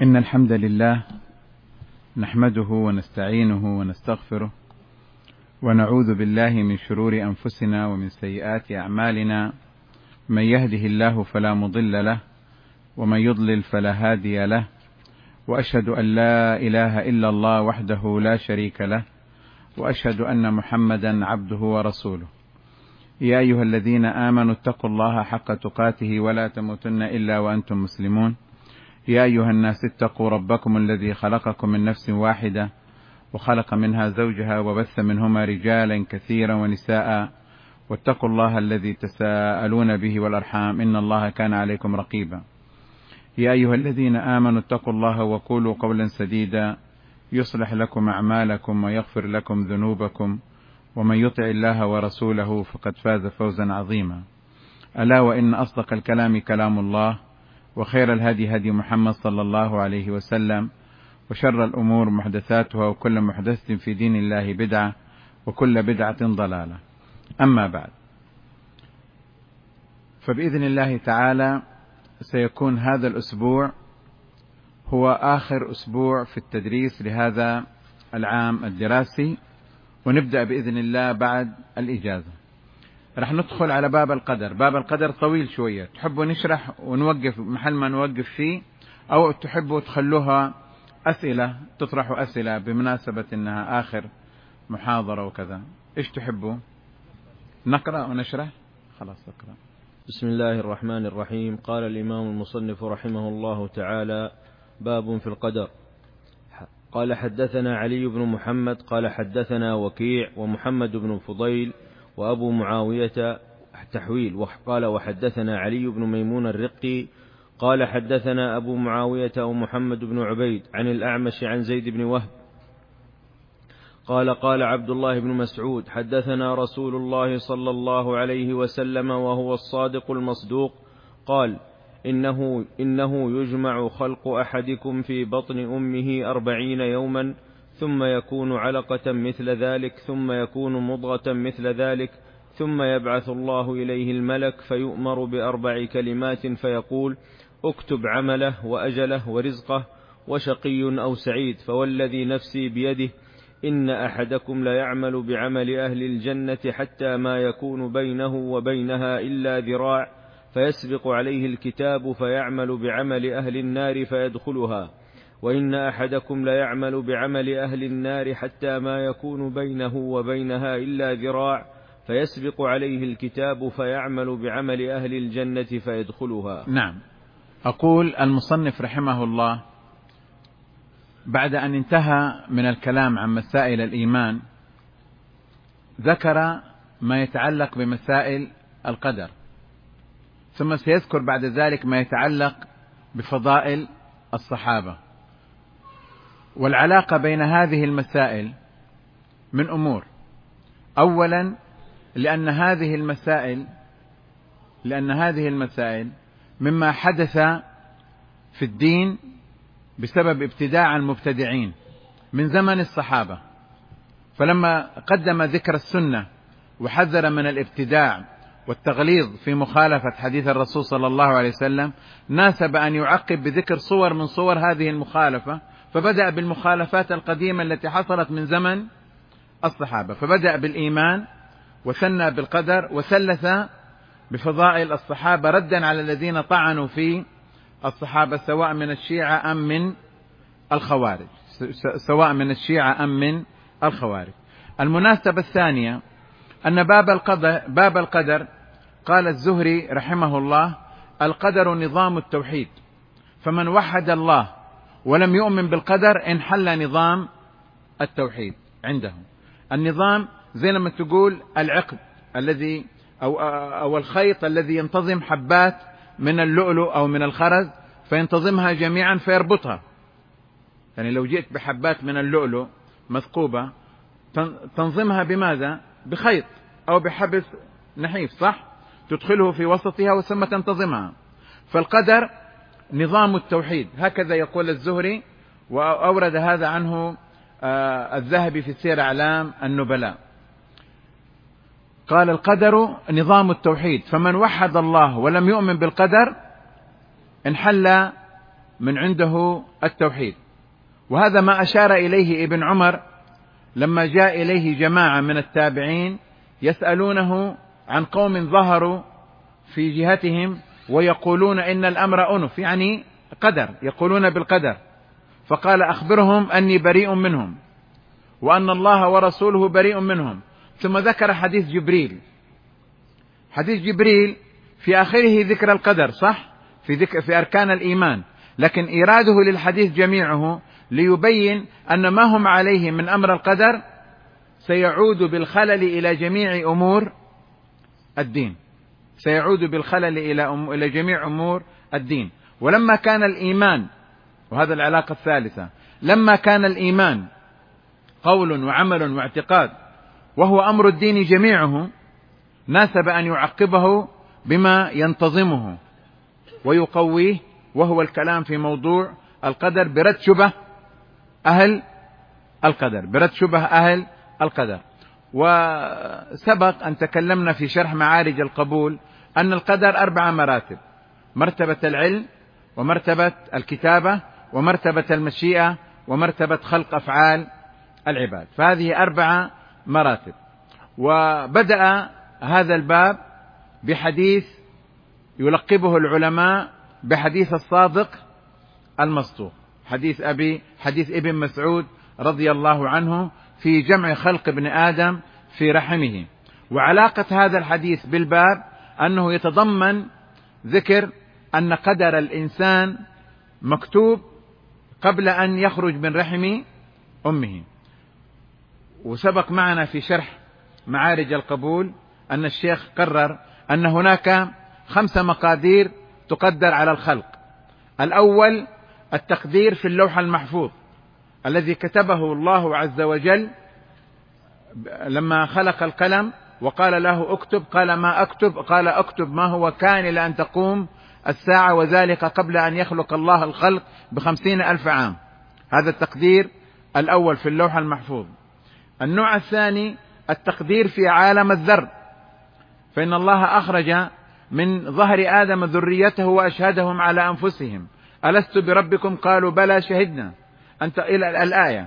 إن الحمد لله نحمده ونستعينه ونستغفره ونعوذ بالله من شرور أنفسنا ومن سيئات أعمالنا، من يهده الله فلا مضل له ومن يضلل فلا هادي له، وأشهد أن لا إله إلا الله وحده لا شريك له، وأشهد أن محمدا عبده ورسوله. يا أيها الذين آمنوا اتقوا الله حق تقاته ولا تموتن إلا وأنتم مسلمون. يا أيها الناس اتقوا ربكم الذي خلقكم من نفس واحدة وخلق منها زوجها وبث منهما رجالا كثيرا ونساء، واتقوا الله الذي تساءلون به والأرحام إن الله كان عليكم رقيبا. يا أيها الذين آمنوا اتقوا الله وقولوا قولا سديدا يصلح لكم أعمالكم ويغفر لكم ذنوبكم، ومن يطع الله ورسوله فقد فاز فوزا عظيما. ألا وإن أصدق الكلام كلام الله، وخير الهدي هدي محمد صلى الله عليه وسلم، وشر الأمور محدثاتها، وكل محدثة في دين الله بدعة، وكل بدعة ضلالة. أما بعد، فبإذن الله تعالى سيكون هذا الأسبوع هو آخر أسبوع في التدريس لهذا العام الدراسي، ونبدأ بإذن الله بعد الإجازة. رح ندخل على باب القدر. باب القدر طويل شوية، تحبوا نشرح ونوقف محل ما نوقف فيه، أو تحبوا تخلوها أسئلة، تطرحوا أسئلة بمناسبة أنها آخر محاضرة وكذا؟ إيش تحبوا؟ نقرأ ونشرح؟ خلاص اقرأ. بسم الله الرحمن الرحيم. قال الإمام المصنف رحمه الله تعالى: باب في القدر. قال: حدثنا علي بن محمد قال حدثنا وكيع ومحمد بن فضيل وأبو معاوية تحويل. قال: وحدثنا علي بن ميمون الرقي قال حدثنا أبو معاوية ومحمد بن عبيد عن الأعمش عن زيد بن وهب قال: قال عبد الله بن مسعود: حدثنا رسول الله صلى الله عليه وسلم وهو الصادق المصدوق قال: إنه يجمع خلق أحدكم في بطن أمه 40 يوما، ثم يكون علقة مثل ذلك، ثم يكون مضغة مثل ذلك، ثم يبعث الله إليه الملك فيؤمر ب4 كلمات فيقول: اكتب عمله وأجله ورزقه وشقي أو سعيد، فوالذي نفسي بيده إن أحدكم لا يعمل بعمل أهل الجنة حتى ما يكون بينه وبينها إلا ذراع، فيسبق عليه الكتاب فيعمل بعمل أهل النار فيدخلها، وإن أحدكم لا يعمل بعمل أهل النار حتى ما يكون بينه وبينها إلا ذراع، فيسبق عليه الكتاب فيعمل بعمل أهل الجنة فيدخلها. نعم. أقول المصنف رحمه الله بعد أن انتهى من الكلام عن مسائل الإيمان، ذكر ما يتعلق بمسائل القدر، ثم سيذكر بعد ذلك ما يتعلق بفضائل الصحابة. والعلاقة بين هذه المسائل من أمور: أولا، لأن هذه المسائل مما حدث في الدين بسبب ابتداع المبتدعين من زمن الصحابة، فلما قدم ذكر السنة وحذر من الابتداع والتغليظ في مخالفة حديث الرسول صلى الله عليه وسلم، ناسب أن يعقب بذكر صور من صور هذه المخالفة، فبدأ بالمخالفات القديمة التي حصلت من زمن الصحابة، فبدأ بالإيمان وثنى بالقدر وثلث بفضائل الصحابة ردا على الذين طعنوا في الصحابة سواء من الشيعة أم من الخوارج. المناسبة الثانية أن باب القدر قال الزهري رحمه الله: القدر نظام التوحيد، فمن وحد الله ولم يؤمن بالقدر انحل نظام التوحيد عندهم. النظام زي لما تقول العقد الذي أو الخيط الذي ينتظم حبات من اللؤلؤ أو من الخرز فينتظمها جميعا فيربطها. يعني لو جئت بحبات من اللؤلؤ مثقوبة تنظمها بماذا؟ بخيط أو بحبس نحيف، صح؟ تدخله في وسطها وثم تنتظمها. فالقدر نظام التوحيد، هكذا يقول الزهري، وأورد هذا عنه الذهبي في سير أعلام النبلاء. قال: القدر نظام التوحيد، فمن وحد الله ولم يؤمن بالقدر انحل من عنده التوحيد. وهذا ما أشار إليه ابن عمر لما جاء إليه جماعة من التابعين يسألونه عن قوم ظهروا في جهتهم ويقولون إن الأمر أنف، يعني قدر، يقولون بالقدر، فقال أخبرهم أني بريء منهم وأن الله ورسوله بريء منهم. ثم ذكر حديث جبريل. حديث جبريل في آخره ذكر القدر، صح، في أركان الإيمان، لكن إيراده للحديث جميعه ليبين أن ما هم عليه من أمر القدر سيعود بالخلل إلى جميع أمور الدين، سيعود بالخلل إلى جميع أمور الدين. ولما كان الإيمان، وهذا العلاقة الثالثة، لما كان الإيمان قول وعمل واعتقاد وهو أمر الدين جميعه، ناسب أن يعقبه بما ينتظمه ويقويه، وهو الكلام في موضوع القدر برد شبه أهل القدر، برد شبه أهل القدر. وسبق أن تكلمنا في شرح معارج القبول أن القدر 4 مراتب: مرتبة العلم، ومرتبة الكتابة، ومرتبة المشيئة، ومرتبة خلق أفعال العباد. فهذه 4 مراتب. وبدأ هذا الباب بحديث يلقبه العلماء بحديث الصادق المصدوق، حديث ابن مسعود رضي الله عنه في جمع خلق ابن آدم في رحمه. وعلاقة هذا الحديث بالباب أنه يتضمن ذكر أن قدر الإنسان مكتوب قبل أن يخرج من رحم أمه. وسبق معنا في شرح معارج القبول أن الشيخ قرر أن هناك 5 مقادير تقدر على الخلق. الأول التقدير في اللوح المحفوظ الذي كتبه الله عز وجل لما خلق القلم وقال له اكتب، قال ما أكتب؟ قال اكتب ما هو كان إلى أن تقوم الساعة، وذلك قبل أن يخلق الله الخلق ب50,000 عام. هذا التقدير الأول في اللوح المحفوظ. النوع الثاني التقدير في عالم الذر، فإن الله أخرج من ظهر آدم ذريته وأشهدهم على أنفسهم ألست بربكم قالوا بلى شهدنا، أنت إلى الآية.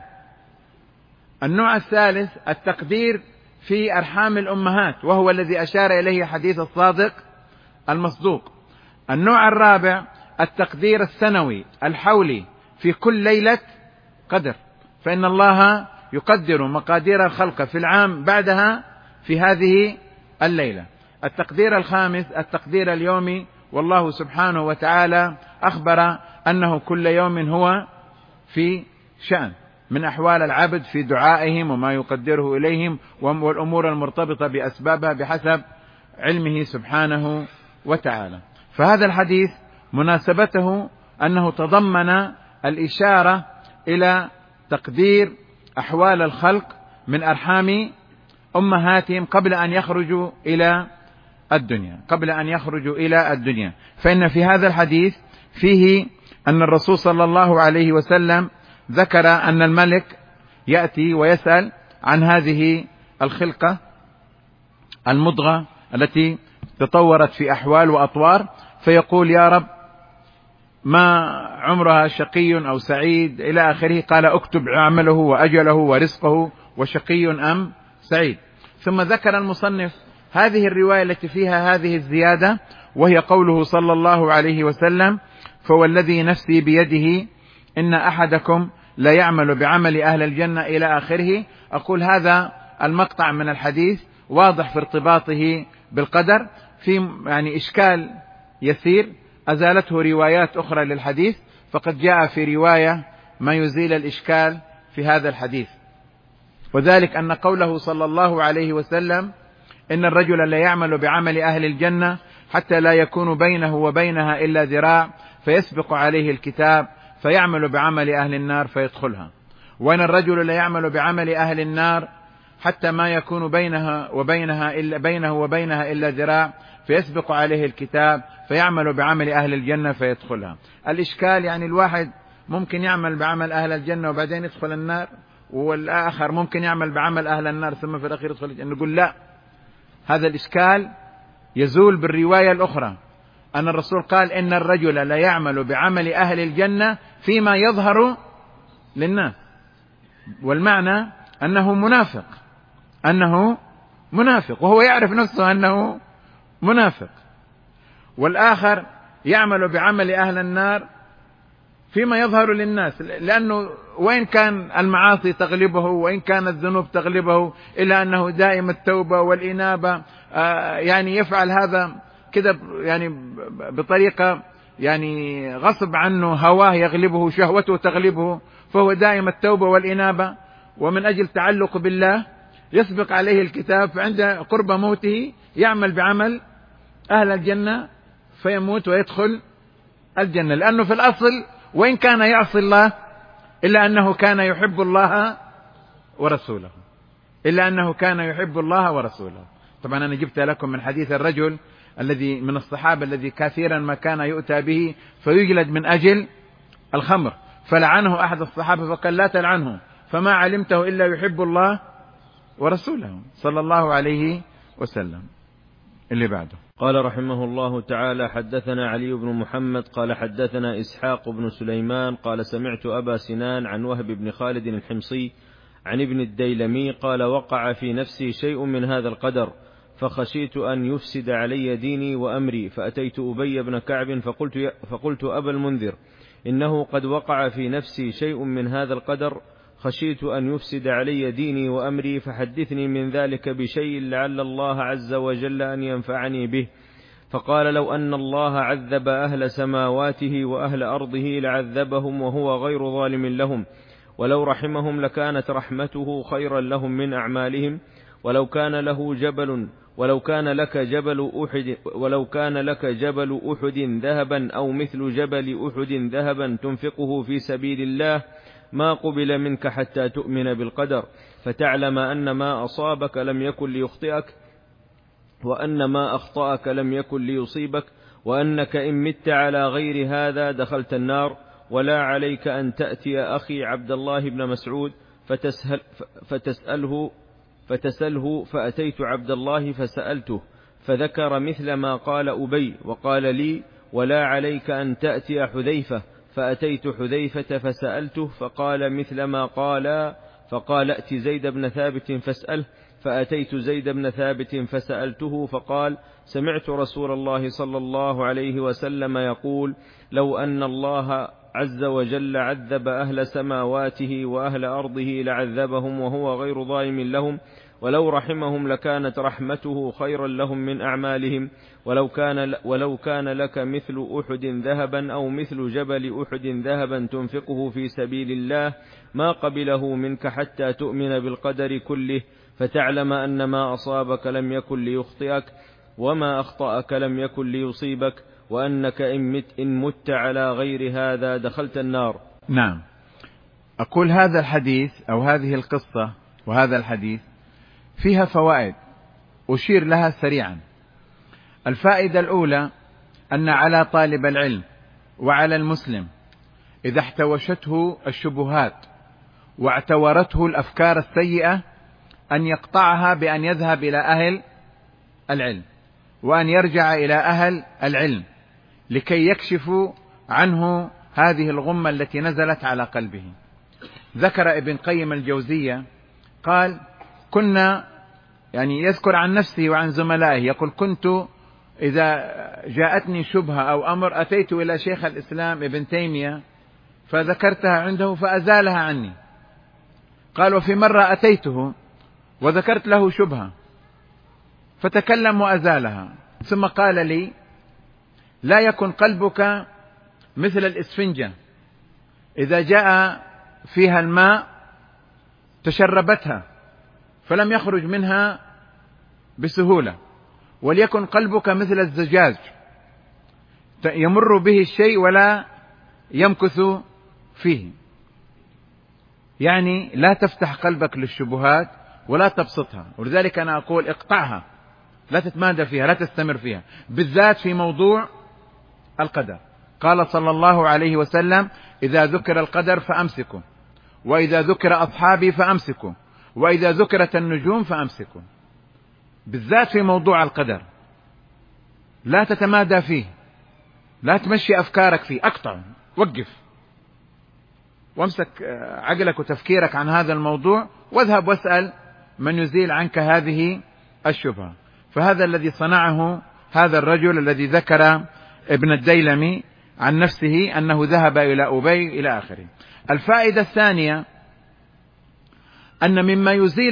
النوع الثالث التقدير في أرحام الأمهات، وهو الذي أشار إليه حديث الصادق المصدوق. النوع الرابع التقدير السنوي الحولي في كل ليلة قدر، فإن الله يقدر مقادير الخلق في العام بعدها في هذه الليلة. التقدير الخامس التقدير اليومي، والله سبحانه وتعالى أخبر أنه كل يوم هو في شأن من أحوال العبد في دعائهم وما يقدره إليهم والأمور المرتبطة بأسبابها بحسب علمه سبحانه وتعالى. فهذا الحديث مناسبته أنه تضمن الإشارة إلى تقدير أحوال الخلق من أرحام أمهاتهم قبل أن يخرجوا إلى الدنيا، فإن في هذا الحديث فيه أن الرسول صلى الله عليه وسلم ذكر أن الملك يأتي ويسأل عن هذه الخلقة المضغة التي تطورت في أحوال وأطوار، فيقول يا رب ما عمرها شقي أو سعيد إلى آخره. قال اكتب عمله وأجله ورزقه وشقي أم سعيد. ثم ذكر المصنف هذه الرواية التي فيها هذه الزيادة، وهي قوله صلى الله عليه وسلم فوالذي نفسي بيده إن أحدكم لا يعمل بعمل أهل الجنة إلى آخره. أقول هذا المقطع من الحديث واضح في ارتباطه بالقدر، في يعني إشكال يسير أزالته روايات أخرى للحديث، فقد جاء في رواية ما يزيل الإشكال في هذا الحديث، وذلك أن قوله صلى الله عليه وسلم إن الرجل لا يعمل بعمل أهل الجنة حتى لا يكون بينه وبينها إلا ذراع فيسبق عليه الكتاب فيعمل بعمل أهل النار فيدخلها، وإن الرجل لا يعمل بعمل أهل النار حتى ما يكون بينه وبينها إلا ذراع فيسبق عليه الكتاب فيعمل بعمل أهل الجنة فيدخلها. الإشكال يعني الواحد ممكن يعمل بعمل أهل الجنة وبعدين يدخل النار، والآخر ممكن يعمل بعمل أهل النار ثم في الأخير يدخل الجنة. نقول لا، هذا الإشكال يزول بالرواية الأخرى. أن الرسول قال إن الرجل لا يعمل بعمل أهل الجنة فيما يظهر للناس، والمعنى أنه منافق وهو يعرف نفسه أنه منافق. والآخر يعمل بعمل أهل النار فيما يظهر للناس، لأنه وإن كان المعاصي تغلبه وإن كانت الذنوب تغلبه إلا أنه دائم التوبة والإنابة، يعني يفعل هذا كده يعني بطريقة يعني غصب عنه، هواه يغلبه، شهوته تغلبه، فهو دائم التوبة والإنابة، ومن أجل تعلق بالله يسبق عليه الكتاب، فعند قرب موته يعمل بعمل أهل الجنة فيموت ويدخل الجنة، لأنه في الأصل وإن كان يعصي الله إلا أنه كان يحب الله ورسوله. طبعا أنا جبت لكم من حديث الرجل الذي من الصحابة الذي كثيرا ما كان يؤتى به فيجلد من أجل الخمر، فلعنه أحد الصحابة فقال لا تلعنه فما علمته إلا يحب الله ورسوله صلى الله عليه وسلم. اللي بعده قال رحمه الله تعالى: حدثنا علي بن محمد قال حدثنا إسحاق بن سليمان قال سمعت أبا سنان عن وهب بن خالد الحمصي عن ابن الديلمي قال: وقع في نفسي شيء من هذا القدر فخشيت أن يفسد علي ديني وأمري، فأتيت أبي بن كعب فقلت أبا المنذر إنه قد وقع في نفسي شيء من هذا القدر، خشيت أن يفسد علي ديني وأمري، فحدثني من ذلك بشيء لعل الله عز وجل أن ينفعني به. فقال: لو أن الله عذب أهل سماواته وأهل أرضه لعذبهم وهو غير ظالم لهم، ولو رحمهم لكانت رحمته خيرا لهم من أعمالهم. ولو كان لك جبل أحد ذهبا أو مثل جبل أحد ذهبا تنفقه في سبيل الله ما قبل منك حتى تؤمن بالقدر، فتعلم أن ما أصابك لم يكن ليخطئك، وأن ما أخطأك لم يكن ليصيبك، وأنك إن مت على غير هذا دخلت النار. ولا عليك أن تأتي أخي عبد الله بن مسعود فتسأله، فأتيت عبد الله فسألته فذكر مثل ما قال أبي، وقال لي: ولا عليك أن تأتي حذيفة، فأتيت حذيفة فسألته فقال مثل ما قال، فقال: ائت زيد بن ثابت فاسأله، فأتيت زيد بن ثابت فسألته فقال: سمعت رسول الله صلى الله عليه وسلم يقول: لو أن الله عز وجل عذب أهل سماواته وأهل أرضه لعذبهم وهو غير ظالم لهم، ولو رحمهم لكانت رحمته خيرا لهم من أعمالهم. ولو كان لك مثل أحد ذهبا أو مثل جبل أحد ذهبا تنفقه في سبيل الله ما قبله منك حتى تؤمن بالقدر كله، فتعلم أن ما أصابك لم يكن ليخطئك، وما أخطأك لم يكن ليصيبك، وأنك إن مت على غير هذا دخلت النار. نعم، أقول هذا الحديث أو هذه القصة وهذا الحديث فيها فوائد أشير لها سريعا. الفائدة الأولى أن على طالب العلم وعلى المسلم إذا احتوشته الشبهات واعتورته الأفكار السيئة أن يقطعها بأن يذهب إلى أهل العلم، وأن يرجع إلى أهل العلم لكي يكشفوا عنه هذه الغمة التي نزلت على قلبه. ذكر ابن قيم الجوزية قال: كنا يعني يذكر عن نفسه وعن زملائه يقول: كنت إذا جاءتني شبهة أو أمر أتيت إلى شيخ الإسلام ابن تيمية فذكرتها عنده فأزالها عني. قال: وفي مرة أتيته وذكرت له شبهة فتكلم وأزالها، ثم قال لي: لا يكن قلبك مثل الإسفنجة إذا جاء فيها الماء تشربتها فلم يخرج منها بسهولة، وليكن قلبك مثل الزجاج يمر به الشيء ولا يمكث فيه. يعني لا تفتح قلبك للشبهات ولا تبسطها، ولذلك أنا أقول اقطعها، لا تتمادى فيها، لا تستمر فيها، بالذات في موضوع القدر. قال صلى الله عليه وسلم: إذا ذكر القدر فأمسكوا، وإذا ذكر أصحابي فأمسكوا، وإذا ذكرت النجوم فأمسكوا. بالذات في موضوع القدر لا تتمادى فيه، لا تمشي أفكارك فيه، أقطع، وقف وامسك عقلك وتفكيرك عن هذا الموضوع، واذهب واسأل من يزيل عنك هذه الشبهة. فهذا الذي صنعه هذا الرجل الذي ذكر ابن الديلمي عن نفسه أنه ذهب إلى أبي إلى آخره. الفائدة الثانية أن مما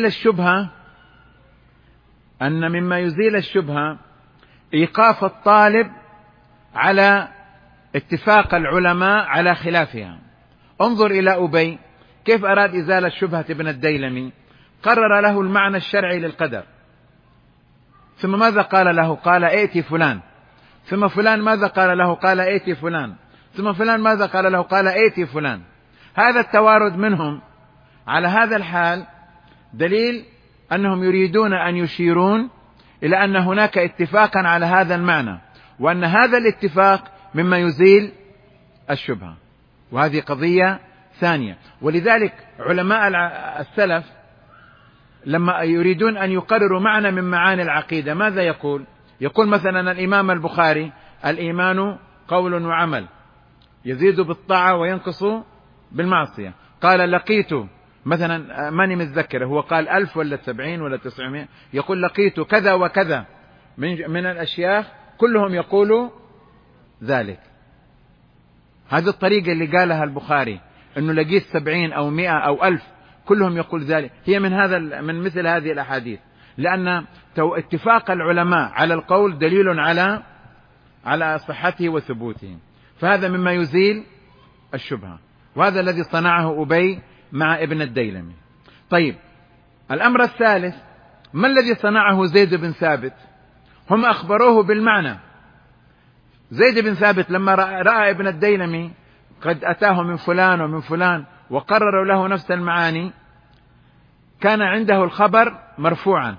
يزيل الشبهة إيقاف الطالب على اتفاق العلماء على خلافها. انظر إلى أبي كيف أراد إزالة شبهة ابن الديلمي، قرر له المعنى الشرعي للقدر، ثم ماذا قال له؟ قال ائتي فلان، ثم فلان ماذا قال له؟ قال ائتي فلان، ثم فلان ماذا قال له؟ قال ائتي فلان. هذا التوارد منهم على هذا الحال دليل أنهم يريدون أن يشيرون إلى أن هناك اتفاقا على هذا المعنى، وأن هذا الاتفاق مما يزيل الشبهة، وهذه قضية ثانية. ولذلك علماء السلف لما يريدون أن يقرروا معنى من معاني العقيدة ماذا يقول؟ يقول مثلا الإمام البخاري: الإيمان قول وعمل، يزيد بالطاعة وينقص بالمعصية. قال لقيت مثلا، ماني متذكر هو قال 1000 ولا 70 ولا 900، يقول لقيت كذا وكذا من الأشياخ كلهم يقولوا ذلك. هذه الطريقة اللي قالها البخاري، أنه لقيت 70 أو 100 أو 1000 كلهم يقول ذلك، هي من مثل هذه الأحاديث، لأن اتفاق العلماء على القول دليل على صحته وثبوته. فهذا مما يزيل الشبهة، وهذا الذي صنعه أبي مع ابن الديلمي. طيب، الأمر الثالث: ما الذي صنعه زيد بن ثابت؟ هم أخبروه بالمعنى. زيد بن ثابت لما رأى ابن الديلمي قد أتاه من فلان ومن فلان وقرروا له نفس المعاني، كان عنده الخبر مرفوعا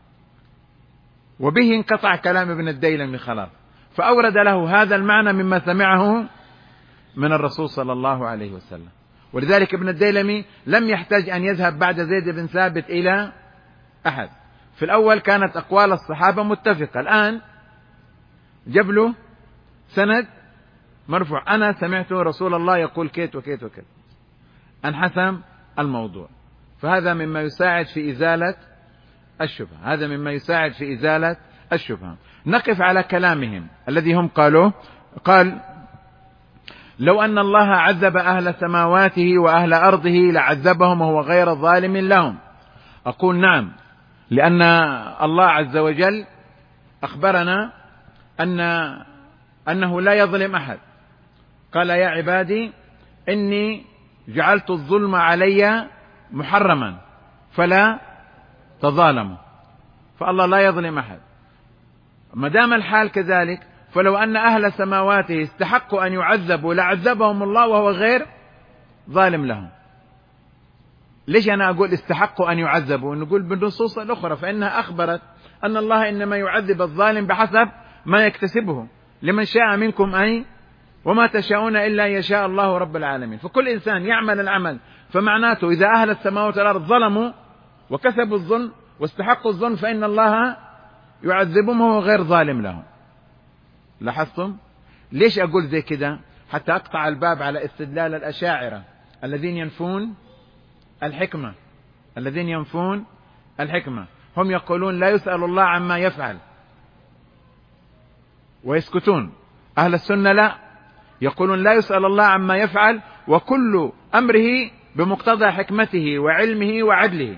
وبه انقطع كلام ابن الديلمي خلاص، فأورد له هذا المعنى مما سمعه من الرسول صلى الله عليه وسلم. ولذلك ابن الديلمي لم يحتاج أن يذهب بعد زيد بن ثابت إلى أحد. في الأول كانت أقوال الصحابة متفقة، الآن جاب له سند مرفوع: أنا سمعت رسول الله يقول كيت وكيت وكيت، انحسم الموضوع. فهذا مما يساعد في إزالة الشبهة، هذا مما يساعد في إزالة الشبهة. نقف على كلامهم الذي هم قالوه. قال: لو أن الله عذب أهل سماواته وأهل أرضه لعذبهم وهو غير ظالم لهم. أقول نعم، لأن الله عز وجل أخبرنا أنه لا يظلم أحد. قال: يا عبادي إني جعلت الظلم علي محرما فلا تظالموا. فالله لا يظلم أحد. ما دام الحال كذلك، فلو أن أهل سماواته استحقوا أن يعذبوا لعذبهم الله وهو غير ظالم لهم. ليش أنا أقول استحقوا أن يعذبوا؟ نقول بالنصوص الأخرى فإنها أخبرت أن الله إنما يعذب الظالم بحسب ما يكتسبه. لمن شاء منكم أن وما تشاءون إلا يشاء الله رب العالمين. فكل إنسان يعمل العمل، فمعناته إذا أهل السماوات والأرض ظلموا وكسبوا الظلم واستحقوا الظلم فإن الله يعذبهم وهو غير ظالم لهم. لاحظتم؟ ليش أقول زي كده؟ حتى أقطع الباب على استدلال الأشاعرة الذين ينفون الحكمة. هم يقولون لا يسأل الله عما يفعل ويسكتون. أهل السنة لا، يقولون لا يسأل الله عما يفعل وكل أمره بمقتضى حكمته وعلمه وعدله.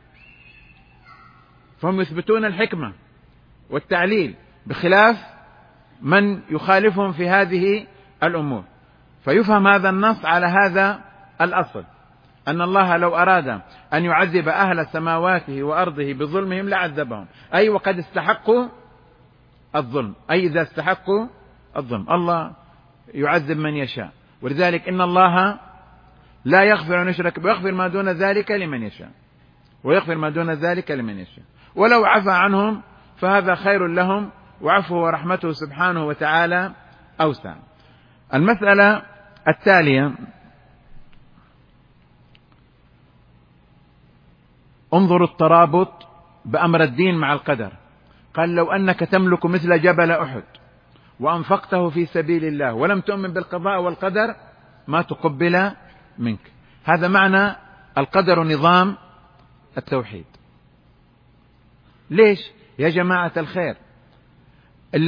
فهم يثبتون الحكمة والتعليل بخلاف من يخالفهم في هذه الأمور. فيفهم هذا النص على هذا الأصل، أن الله لو أراد أن يعذب أهل سماواته وأرضه بظلمهم لعذبهم، أي وقد استحقوا الظلم، أي إذا استحقوا الظلم. الله يعذب من يشاء، ولذلك إن الله لا يغفر أن يشرك به ويغفر ما دون ذلك لمن يشاء ولو عفى عنهم فهذا خير لهم، وعفوه ورحمته سبحانه وتعالى أوسع. المسألة التالية: انظروا الترابط بأمر الدين مع القدر. قال: لو أنك تملك مثل جبل أحد وأنفقته في سبيل الله ولم تؤمن بالقضاء والقدر ما تقبل منك. هذا معنى القدر نظام التوحيد. ليش يا جماعة الخير؟ اللي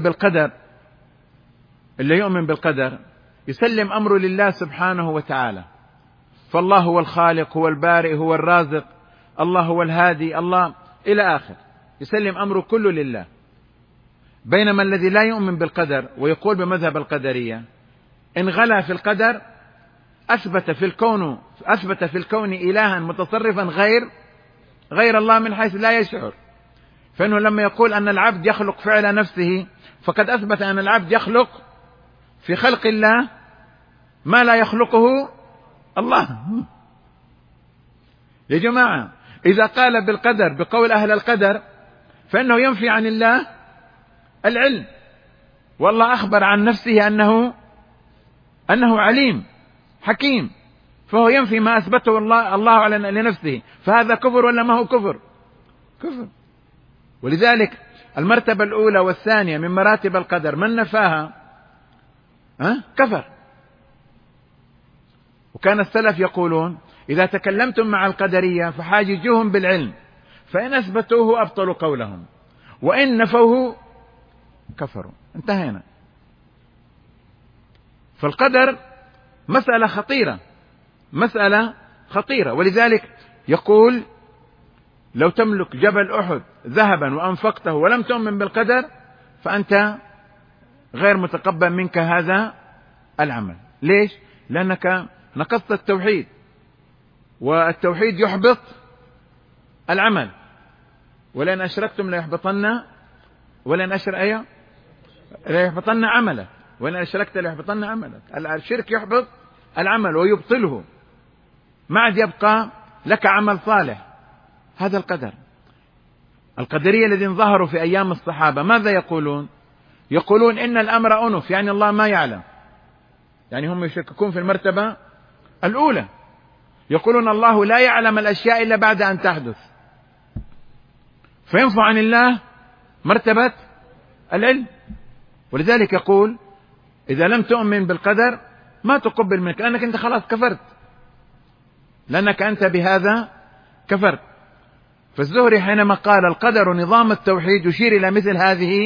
يؤمن بالقدر يسلم أمره لله سبحانه وتعالى، فالله هو الخالق، هو البارئ، هو الرازق، الله هو الهادي، الله إلى آخر، يسلم أمره كله لله. بينما الذي لا يؤمن بالقدر ويقول بمذهب القدرية إن غلا في القدر أثبت في الكون إلها متصرفا غير الله من حيث لا يشعر. فإنه لما يقول أن العبد يخلق فعل نفسه فقد أثبت أن العبد يخلق في خلق الله ما لا يخلقه الله. يا جماعة إذا قال بالقدر بقول أهل القدر فإنه ينفي عن الله العلم، والله أخبر عن نفسه أنه عليم حكيم، فهو ينفي ما أثبته الله لنفسه. فهذا كفر ولا ما هو كفر؟ كفر. ولذلك المرتبة الأولى والثانية من مراتب القدر من نفاها كفر. وكان السلف يقولون إذا تكلمتم مع القدرية فحاججوهم بالعلم، فإن أثبتوه أبطلوا قولهم وإن نفوه كفروا. انتهينا. فالقدر مسألة خطيرة. ولذلك يقول لو تملك جبل أحد ذهبا وأنفقته ولم تؤمن بالقدر فأنت غير متقبل منك هذا العمل. ليش؟ لأنك نقضت التوحيد، والتوحيد يحبط العمل. ولئن أشركتم ليحبطن عملك، وإن أشركت ليحبطن عملك. الشرك يحبط العمل ويبطله، ما عاد يبقى لك عمل صالح. هذا القدر. القدرية الذين ظهروا في أيام الصحابة ماذا يقولون؟ يقولون إن الأمر أنف، يعني الله ما يعلم، يعني هم يشككون في المرتبة الأولى، يقولون الله لا يعلم الأشياء إلا بعد أن تحدث، فينفع عن الله مرتبة العلم. ولذلك يقول إذا لم تؤمن بالقدر ما تقبل منك، لأنك أنت خلاص كفرت، لأنك أنت بهذا كفرت. فالزهري حينما قال القدر نظام التوحيد يشير إلى مثل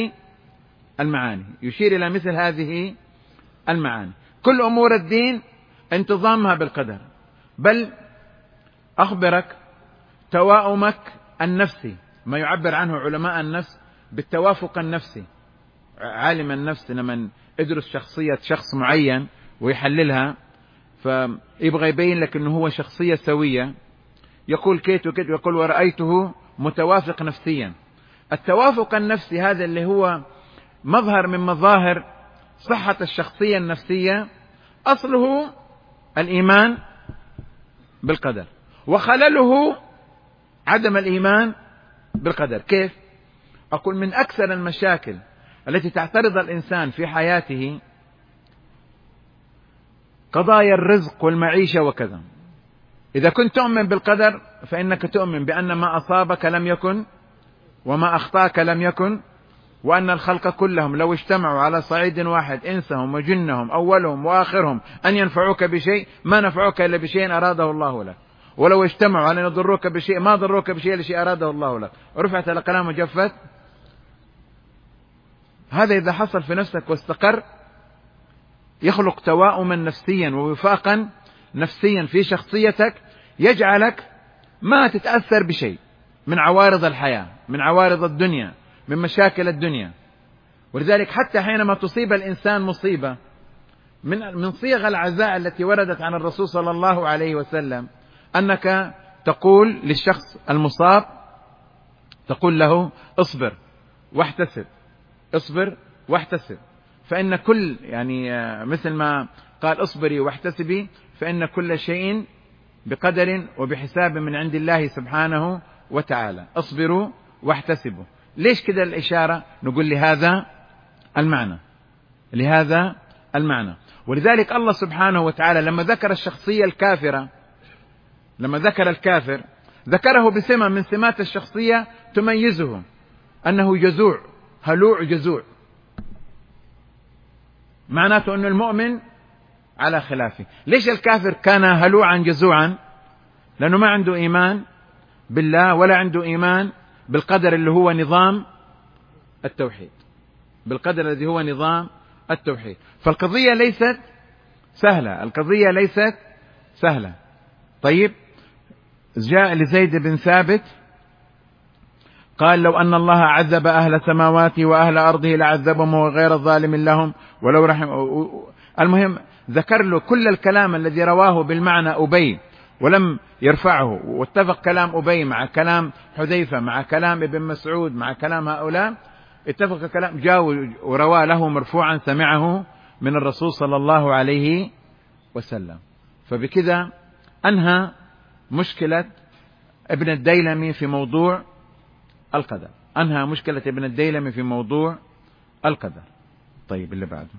هذه المعاني. كل أمور الدين انتظامها بالقدر. بل أخبرك توائمك النفسي، ما يعبر عنه علماء النفس بالتوافق النفسي. عالم النفس لما يدرس شخصية شخص معين ويحللها فيبغى يبين لك أنه هو شخصية سوية، يقول كيت وكيت، يقول ورأيته متوافق نفسيا. التوافق النفسي هذا اللي هو مظهر من مظاهر صحة الشخصية النفسية أصله الإيمان بالقدر، وخلله عدم الإيمان بالقدر. كيف؟ أقول من أكثر المشاكل التي تعترض الإنسان في حياته قضايا الرزق والمعيشة وكذا. إذا كنت تؤمن بالقدر فإنك تؤمن بأن ما أصابك لم يكن وما أخطأك لم يكن، وأن الخلق كلهم لو اجتمعوا على صعيد واحد إنسهم وجنهم أولهم وآخرهم أن ينفعوك بشيء ما نفعوك إلا بشيء أراده الله لك، ولو اجتمعوا على أن يضروك بشيء ما ضروك بشيء لشيء أراده الله لك، رفعت الأقلام وجفت. هذا إذا حصل في نفسك واستقر يخلق توائما نفسيا ووفاقا نفسيا في شخصيتك، يجعلك ما تتأثر بشيء من عوارض الحياة، من عوارض الدنيا، من مشاكل الدنيا. ولذلك حتى حينما تصيب الإنسان مصيبة من صيغ العزاء التي وردت عن الرسول صلى الله عليه وسلم أنك تقول للشخص المصاب، تقول له اصبر واحتسب، فإن كل مثل ما قال اصبري واحتسبي فإن كل شيء بقدر وبحساب من عند الله سبحانه وتعالى. اصبروا واحتسبوا. ليش كده الإشارة؟ نقول لهذا المعنى. ولذلك الله سبحانه وتعالى لما ذكر الشخصية الكافرة، لما ذكر الكافر ذكره بسمة من سمات الشخصية تميزه، أنه جزوع، هلوع جزوع. معناته أن المؤمن على خلافه. ليش الكافر كان هلوعا جزوعا؟ لأنه ما عنده إيمان بالله ولا عنده إيمان بالقدر اللي هو نظام التوحيد، بالقدر الذي هو نظام التوحيد. فالقضية ليست سهلة، القضية ليست سهلة. طيب، جاء لزيد بن ثابت قال: لو أن الله عذب أهل سماواته وأهل أرضه لعذبهم وغير الظالم لهم ولو رحم. المهم ذكر له كل الكلام الذي رواه بالمعنى أبي ولم يرفعه، واتفق كلام أبي مع كلام حذيفة مع كلام ابن مسعود مع كلام هؤلاء، اتفق كلام جاء وروى له مرفوعا سمعه من الرسول صلى الله عليه وسلم. فبكذا أنهى مشكلة ابن الديلمي في موضوع القدر، أنهى مشكلة ابن الديلمي في موضوع القدر. طيب، اللي بعده.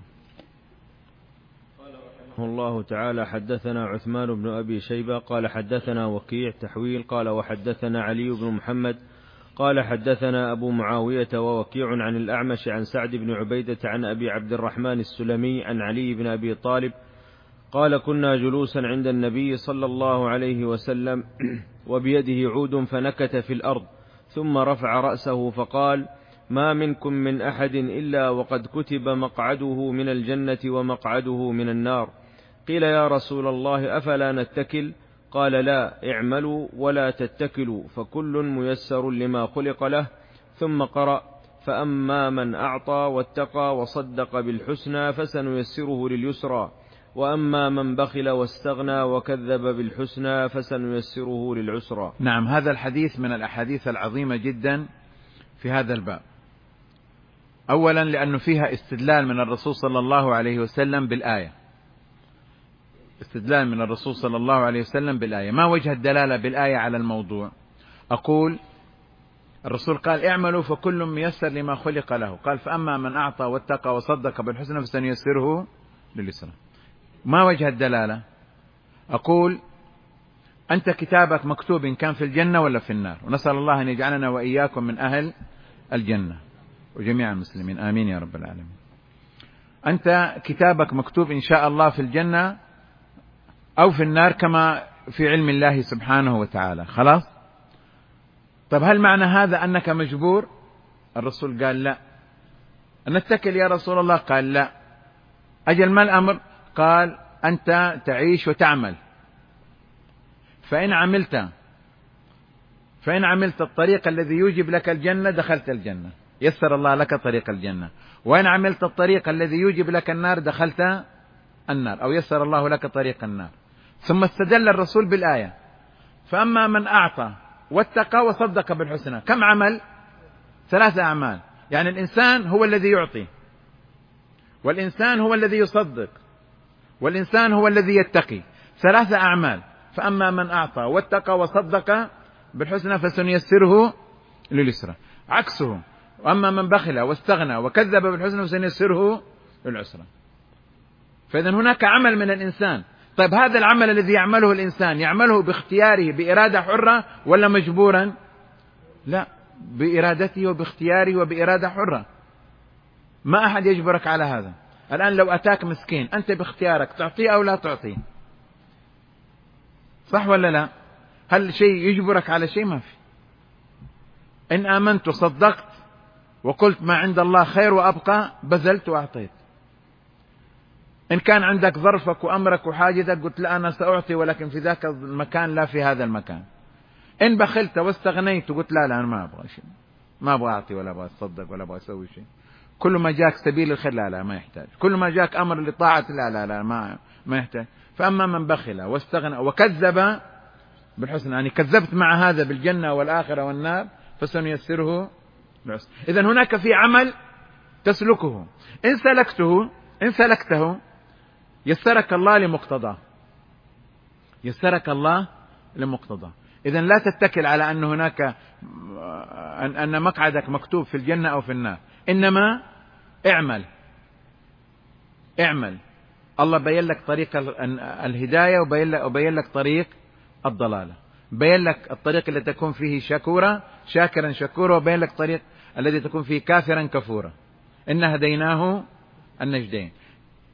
قال رحمه الله تعالى: حدثنا عثمان بن أبي شيبة قال حدثنا وكيع تحويل قال وحدثنا علي بن محمد قال حدثنا أبو معاوية ووكيع عن الأعمش عن سعد بن عبيدة عن أبي عبد الرحمن السلمي عن علي بن أبي طالب قال: كنا جلوسا عند النبي صلى الله عليه وسلم وبيده عود فنكت في الأرض، ثم رفع رأسه فقال: ما منكم من أحد إلا وقد كتب مقعده من الجنة ومقعده من النار. قيل: يا رسول الله أفلا نتكل؟ قال: لا، اعملوا ولا تتكلوا، فكل ميسر لما خلق له. ثم قرأ: فأما من أعطى واتقى وصدق بالحسنى فسنيسره لليسرى، وأما من بخل واستغنى وكذب بالحسنى فسنيسره للعسرى. نعم، هذا الحديث من الأحاديث العظيمة جدا في هذا الباب. أولا لأنه فيها استدلال من الرسول صلى الله عليه وسلم بالآية، استدلال من الرسول صلى الله عليه وسلم بالآية. ما وجه الدلالة بالآية على الموضوع؟ أقول الرسول قال: اعملوا فكل ميسر لما خلق له. قال: فأما من أعطى واتقى وصدق بالحسنى فسنيسره لليسرى. ما وجه الدلالة؟ أقول أنت كتابك مكتوب إن كان في الجنة ولا في النار، ونسأل الله أن يجعلنا وإياكم من أهل الجنة وجميع المسلمين، آمين يا رب العالمين. أنت كتابك مكتوب إن شاء الله في الجنة أو في النار كما في علم الله سبحانه وتعالى، خلاص. طب هل معنى هذا أنك مجبور؟ الرسول قال: لا. نتكل يا رسول الله؟ قال: لا. أجل ما الأمر؟ قال: أنت تعيش وتعمل، فإن عملت الطريق الذي يوجب لك الجنة دخلت الجنة، يسر الله لك طريق الجنة، وإن عملت الطريق الذي يوجب لك النار دخلت النار، أو يسر الله لك طريق النار. ثم استدل الرسول بالآية: فأما من أعطى واتقى وصدق بالحسنى. كم عمل؟ 3 أعمال. يعني الإنسان هو الذي يعطي، والإنسان هو الذي يصدق، والإنسان هو الذي يتقي. 3 أعمال. فأما من أعطى واتقى وصدق بالحسنى فسنيسره لليسرى. عكسه: وأما من بخل واستغنى وكذب بالحسنى فسنيسره للعسرى. فإذا هناك عمل من الإنسان. طيب هذا العمل الذي يعمله الإنسان يعمله باختياره بإرادة حرة ولا مجبورا؟ لا، بإرادته وباختياره وبإرادة حرة. ما أحد يجبرك على هذا. الآن لو أتاك مسكين أنت باختيارك تعطيه أو لا تعطيه، صح ولا لا؟ هل شيء يجبرك على شيء؟ ما في. إن آمنت وصدقت وقلت ما عند الله خير وأبقى بذلت وأعطيت. إن كان عندك ظرفك وأمرك وحاجتك قلت لا أنا سأعطي ولكن في ذاك المكان لا في هذا المكان. إن بخلت واستغنيت وقلت لا أنا ما أبغى شيء، ما أبغى أعطي ولا أبغى أصدق ولا أبغى أسوي شيء. كل ما جاك سبيل الخير لا ما يحتاج، كل ما جاك أمر لطاعة لا ما يحتاج. فأما من بخل واستغنى وكذب بالحسنى، يعني كذبت مع هذا بالجنة والآخرة والنار فسنيسره للعسرى. إذن هناك في عمل تسلكه، إن سلكته يسرك الله لمقتضاه، يسرك الله لمقتضاه. إذن لا تتكل على أن هناك أن مقعدك مكتوب في الجنة أو في النار، إنما اعمل. الله بين لك طريق الهداية وبين لك طريق الضلالة، بين لك الطريق الذي تكون فيه شاكرا شكورا، وبين لك طريق الذي تكون فيه كافرا كفورا. إن هديناه النجدين.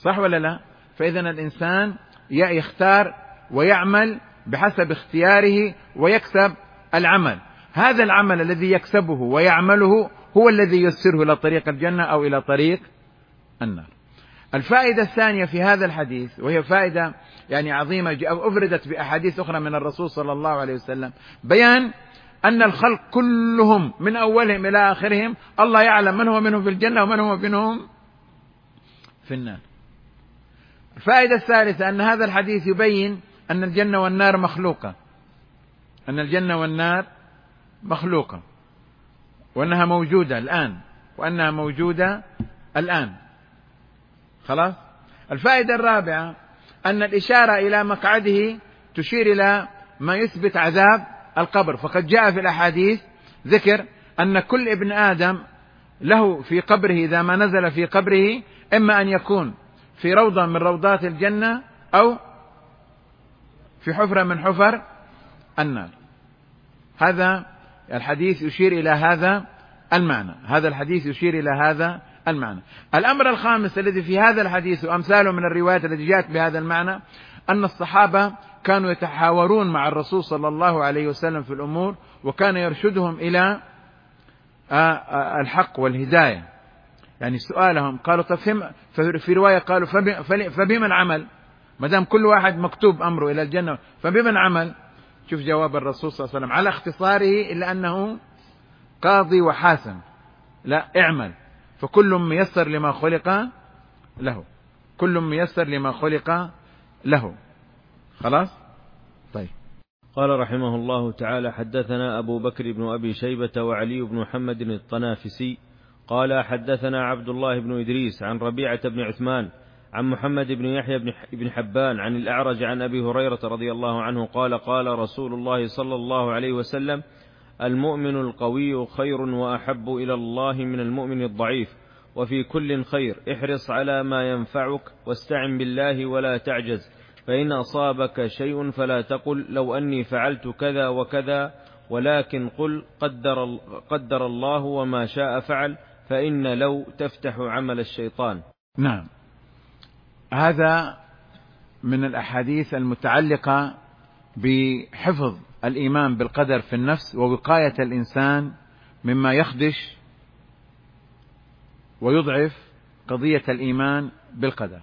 صح ولا لا؟ فإذا الإنسان يختار ويعمل بحسب اختياره ويكسب العمل. هذا العمل الذي يكسبه ويعمله هو الذي يسره إلى طريق الجنة أو إلى طريق النار. الفائدة الثانية في هذا الحديث، وهي فائدة يعني عظيمة أفردت بأحاديث أخرى من الرسول صلى الله عليه وسلم، بيان أن الخلق كلهم من أولهم إلى آخرهم الله يعلم من هو منهم في الجنة ومن هو منهم في النار. الفائدة الثالثة أن هذا الحديث يبين أن الجنة والنار مخلوقة، أن الجنة والنار مخلوقة، وأنها موجودة الآن، وأنها موجودة الآن. خلاص. الفائدة الرابعة أن الإشارة إلى مقعده تشير إلى ما يثبت عذاب القبر، فقد جاء في الأحاديث ذكر أن كل ابن آدم له في قبره إذا ما نزل في قبره إما أن يكون في روضة من روضات الجنة أو في حفرة من حفر النار. هذا الحديث يشير إلى هذا المعنى، هذا الحديث يشير إلى هذا المعنى. الأمر الخامس الذي في هذا الحديث وأمثاله من الروايات التي جاءت بهذا المعنى أن الصحابة كانوا يتحاورون مع الرسول صلى الله عليه وسلم في الأمور، وكان يرشدهم إلى الحق والهداية. يعني سؤالهم قالوا في رواية قالوا فبمن عمل؟ ما دام كل واحد مكتوب أمره إلى الجنة فبمن عمل؟ شوف جواب الرسول صلى الله عليه وسلم على اختصاره إلا أنه قاضي وحاسم، لا، اعمل فكل ميسر لما خلق له، كل ميسر لما خلق له. خلاص. طيب. قال رحمه الله تعالى: حدثنا أبو بكر بن أبي شيبة وعلي بن محمد الطنافسي قال حدثنا عبد الله بن إدريس عن ربيعة بن عثمان عن محمد بن يحيى بن حبان عن الأعرج عن أبي هريرة رضي الله عنه قال قال رسول الله صلى الله عليه وسلم: المؤمن القوي خير وأحب إلى الله من المؤمن الضعيف، وفي كل خير، احرص على ما ينفعك واستعن بالله ولا تعجز، فإن أصابك شيء فلا تقل لو أني فعلت كذا وكذا، ولكن قل قدر الله وما شاء فعل، فإن لو تفتح عمل الشيطان. نعم، هذا من الأحاديث المتعلقة بحفظ الإيمان بالقدر في النفس ووقاية الإنسان مما يخدش ويضعف قضية الإيمان بالقدر.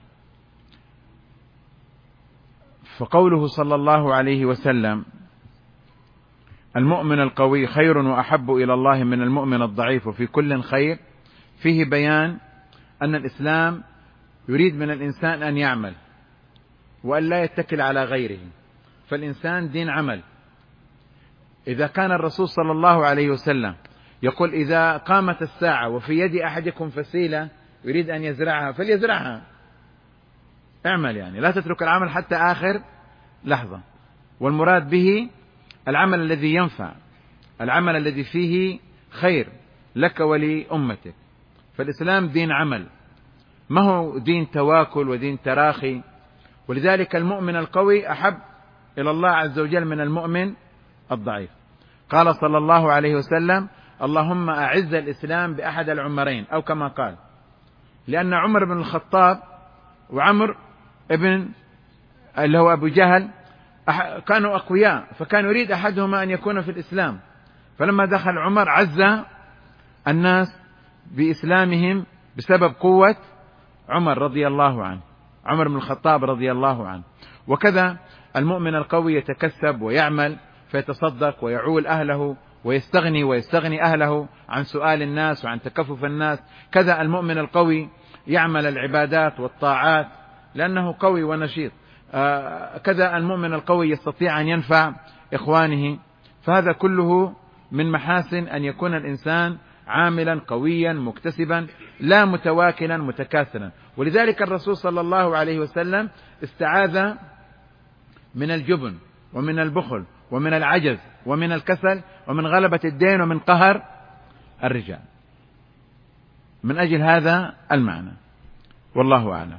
فقوله صلى الله عليه وسلم: المؤمن القوي خير وأحب إلى الله من المؤمن الضعيف وفي كل خير، فيه بيان أن الإسلام يريد من الإنسان أن يعمل وأن لا يتكل على غيره، فالإنسان دين عمل. إذا كان الرسول صلى الله عليه وسلم يقول: إذا قامت الساعة وفي يد أحدكم فسيلة يريد أن يزرعها فليزرعها، اعمل، يعني لا تترك العمل حتى آخر لحظة. والمراد به العمل الذي ينفع، العمل الذي فيه خير لك ولأمتك. فالإسلام دين عمل، ما هو دين تواكل ودين تراخي. ولذلك المؤمن القوي أحب إلى الله عز وجل من المؤمن الضعيف. قال صلى الله عليه وسلم: اللهم أعز الإسلام بأحد العمرين، أو كما قال، لأن عمر بن الخطاب وعمر ابن اللي هو أبو جهل كانوا أقوياء، فكان يريد أحدهما أن يكون في الإسلام، فلما دخل عمر عز الناس بإسلامهم بسبب قوة عمر رضي الله عنه، عمر بن الخطاب رضي الله عنه. وكذا المؤمن القوي يتكسب ويعمل فيتصدق ويعول أهله ويستغني أهله عن سؤال الناس وعن تكفف الناس. كذا المؤمن القوي يعمل العبادات والطاعات لأنه قوي ونشيط. كذا المؤمن القوي يستطيع أن ينفع إخوانه. فهذا كله من محاسن أن يكون الإنسان عاملا قويا مكتسبا، لا متواكلا متكاسلا. ولذلك الرسول صلى الله عليه وسلم استعاذ من الجبن ومن البخل ومن العجز ومن الكسل ومن غلبة الدين ومن قهر الرجال، من أجل هذا المعنى، والله أعلم.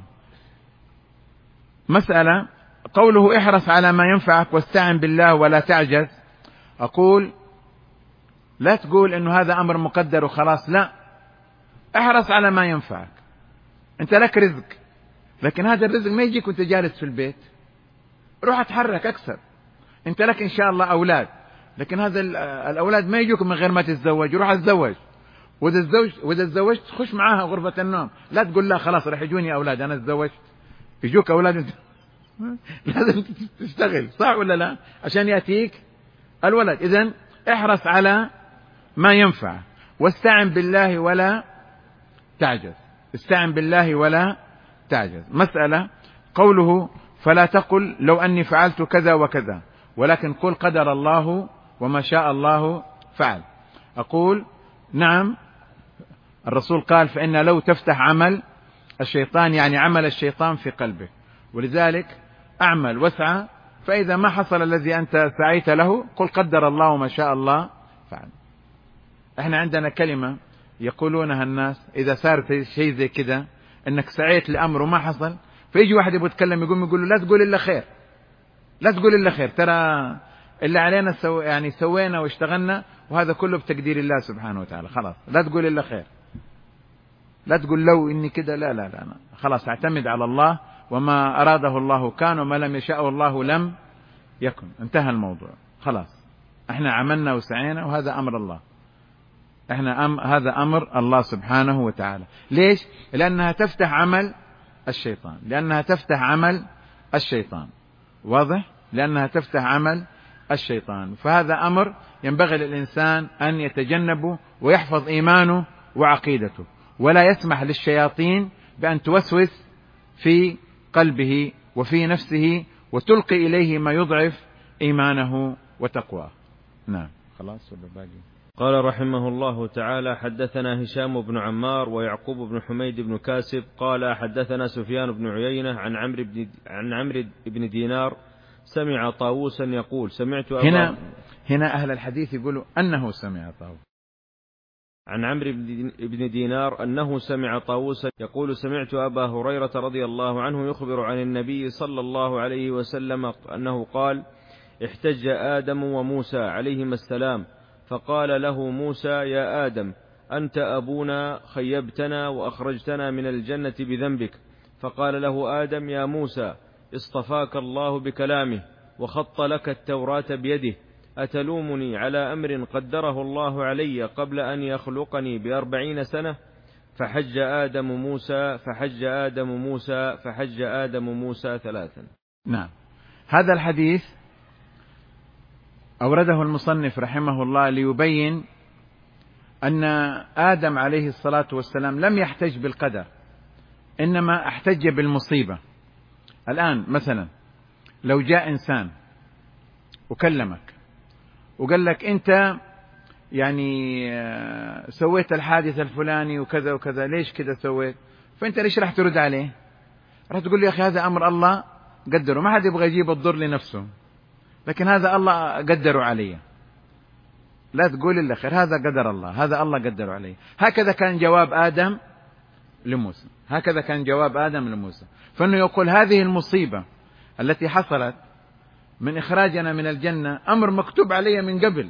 مسألة قوله احرص على ما ينفعك واستعن بالله ولا تعجز. أقول لا تقول إنه هذا أمر مقدر وخلاص، لا، احرص على ما ينفعك. أنت لك رزق، لكن هذا الرزق ما يجيك وانت جالس في البيت، روح اتحرك أكثر. انت لك إن شاء الله أولاد، لكن هذا الأولاد ما يجوك من غير ما تتزوج. روح اتزوج، وإذا تزوجت خش معاها غرفة النوم، لا تقول لا خلاص راح يجوني أولاد، أنا تزوجت. يجوك أولاد لازم تشتغل، صح ولا لا، عشان يأتيك الولد. إذن احرص على ما ينفع، واستعن بالله ولا تعجز. استعن بالله ولا تعجز. مسألة قوله فلا تقل لو أني فعلت كذا وكذا، ولكن قل قدر الله وما شاء الله فعل. أقول نعم، الرسول قال فإن لو تفتح عمل الشيطان، يعني عمل الشيطان في قلبك، ولذلك أعمل واسعى، فإذا ما حصل الذي أنت سعيت له قل قدر الله وما شاء الله فعل. احنا عندنا كلمة يقولونها الناس إذا صار شيء زي كده، انك سعيت لأمر وما حصل، فيجي واحد يبغى يتكلم يقول له لا تقول إلا خير، لا تقول إلا خير، ترى اللي علينا يعني سوينا واشتغلنا، وهذا كله بتقدير الله سبحانه وتعالى، خلاص لا تقول إلا خير، لا تقول لو إني كده، لا لا لا، خلاص اعتمد على الله، وما أراده الله كان وما لم يشاء الله لم يكن، انتهى الموضوع خلاص. احنا عملنا وسعينا وهذا أمر الله، هذا أمر الله سبحانه وتعالى. ليش؟ لأنها تفتح عمل الشيطان، لأنها تفتح عمل الشيطان، واضح؟ لأنها تفتح عمل الشيطان. فهذا أمر ينبغي للإنسان أن يتجنبه ويحفظ إيمانه وعقيدته، ولا يسمح للشياطين بأن توسوس في قلبه وفي نفسه وتلقي إليه ما يضعف إيمانه وتقواه. نعم خلاص ولا باقي؟ قال رحمه الله تعالى حدثنا هشام بن عمار ويعقوب بن حميد بن كاسب قال حدثنا سفيان بن عيينة عن عمرو بن دينار سمع طاووسا يقول سمعت هنا أهل الحديث يقولوا أنه سمع طاووس، عن عمرو بن دينار أنه سمع طاووسا يقول سمعت أبا هريرة رضي الله عنه يخبر عن النبي صلى الله عليه وسلم أنه قال احتج آدم وموسى عليهما السلام، فقال له موسى يا آدم أنت أبونا خيبتنا وأخرجتنا من الجنة بذنبك، فقال له آدم يا موسى اصطفاك الله بكلامه وخط لك التوراة بيده، أتلومني على أمر قدره الله علي قبل أن يخلقني ب40 سنة؟ فحج آدم موسى 3. نعم، هذا الحديث أورده المصنف رحمه الله ليبين أن آدم عليه الصلاة والسلام لم يحتج بالقدر، إنما احتج بالمصيبة. الآن مثلا لو جاء إنسان وكلمك وقال لك أنت يعني سويت الحادث الفلاني وكذا وكذا، ليش كذا سويت؟ فأنت ليش راح ترد عليه؟ راح تقول لي يا أخي هذا أمر الله قدره، ما حد يبغى يجيب الضر لنفسه، لكن هذا الله قدره علي. لا تقول إلا خير، هذا قدر الله، هذا الله قدره علي. هكذا كان جواب آدم لموسى، هكذا كان جواب آدم لموسى. فإنه يقول هذه المصيبة التي حصلت من إخراجنا من الجنة أمر مكتوب علي من قبل.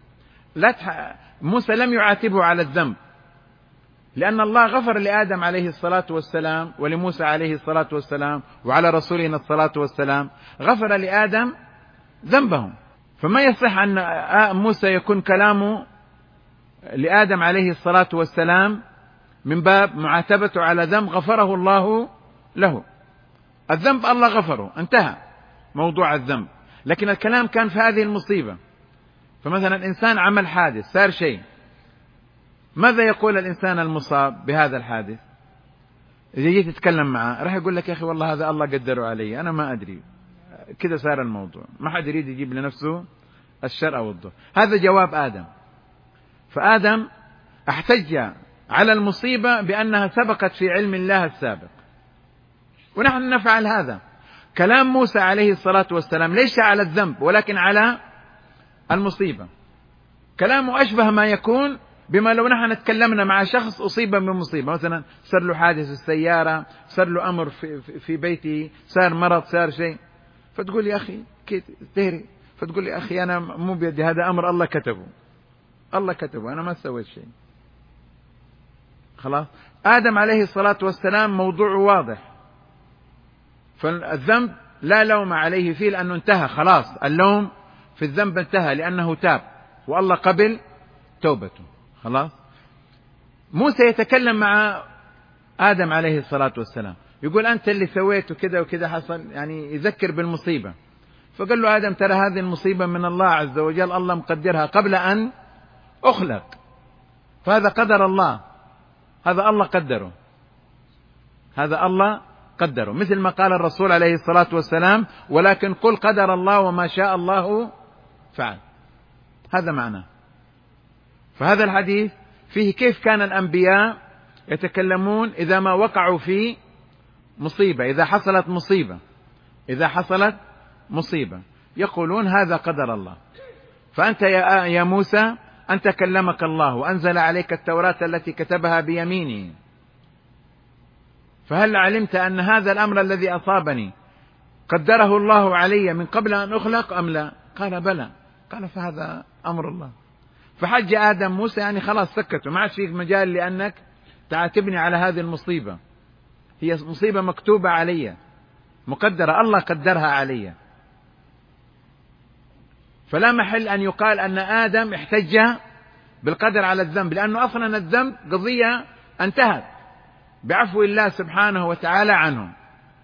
موسى لم يعاتبه على الذنب، لأن الله غفر لآدم عليه الصلاة والسلام ولموسى عليه الصلاة والسلام وعلى رسولنا الصلاة والسلام، غفر لآدم ذنبهم. فما يصح أن موسى يكون كلامه لآدم عليه الصلاة والسلام من باب معاتبته على ذنب غفره الله له. الذنب الله غفره، انتهى موضوع الذنب، لكن الكلام كان في هذه المصيبة. فمثلا إنسان عمل حادث، صار شيء، ماذا يقول الإنسان المصاب بهذا الحادث؟ إذا جيت تتكلم معه راح يقول لك يا أخي والله هذا الله قدره علي، أنا ما أدري، كذا صار الموضوع، ما حد يريد يجيب لنفسه الشر أو الضر. هذا جواب آدم. فآدم احتج على المصيبة بأنها سبقت في علم الله السابق، ونحن نفعل هذا. كلام موسى عليه الصلاة والسلام ليس على الذنب ولكن على المصيبة. كلامه أشبه ما يكون بما لو نحن تكلمنا مع شخص أصيب بمصيبة، مثلا صار له حادث السيارة، صار له أمر في بيته، صار مرض، صار شيء، فتقول يا أخي تهري، فتقول يا أخي أنا مو بيدي، هذا أمر الله كتبه، الله كتبه، أنا ما سويت شيء. خلاص. آدم عليه الصلاة والسلام موضوع واضح، فالذنب لا لوم عليه فيه لأنه انتهى خلاص، اللوم في الذنب انتهى لأنه تاب والله قبل توبته خلاص. موسى يتكلم مع آدم عليه الصلاة والسلام، يقول أنت اللي سويته كذا وكذا حصل، يعني يذكر بالمصيبة. فقال له آدم ترى هذه المصيبة من الله عز وجل، الله مقدرها قبل أن أخلق، فهذا قدر الله، هذا الله قدره، هذا الله قدره، مثل ما قال الرسول عليه الصلاة والسلام ولكن قل قدر الله وما شاء الله فعل، هذا معناه. فهذا الحديث فيه كيف كان الأنبياء يتكلمون إذا ما وقعوا في مصيبة، إذا حصلت مصيبة، إذا حصلت مصيبة يقولون هذا قدر الله. فأنت يا موسى أنت كلمك الله وأنزل عليك التوراة التي كتبها بيمينه، فهل علمت أن هذا الأمر الذي أصابني قدره الله علي من قبل أن أخلق أم لا؟ قال بلى. قال فهذا أمر الله. فحج آدم موسى، يعني خلاص سكتوا، ما عاد فيك مجال لأنك تعاتبني على هذه المصيبة، هي مصيبة مكتوبة علي مقدرة، الله قدرها علي، فلا محل أن يقال أن آدم احتج بالقدر على الذنب، لأنه أصلا الذنب قضية انتهت بعفو الله سبحانه وتعالى عنه.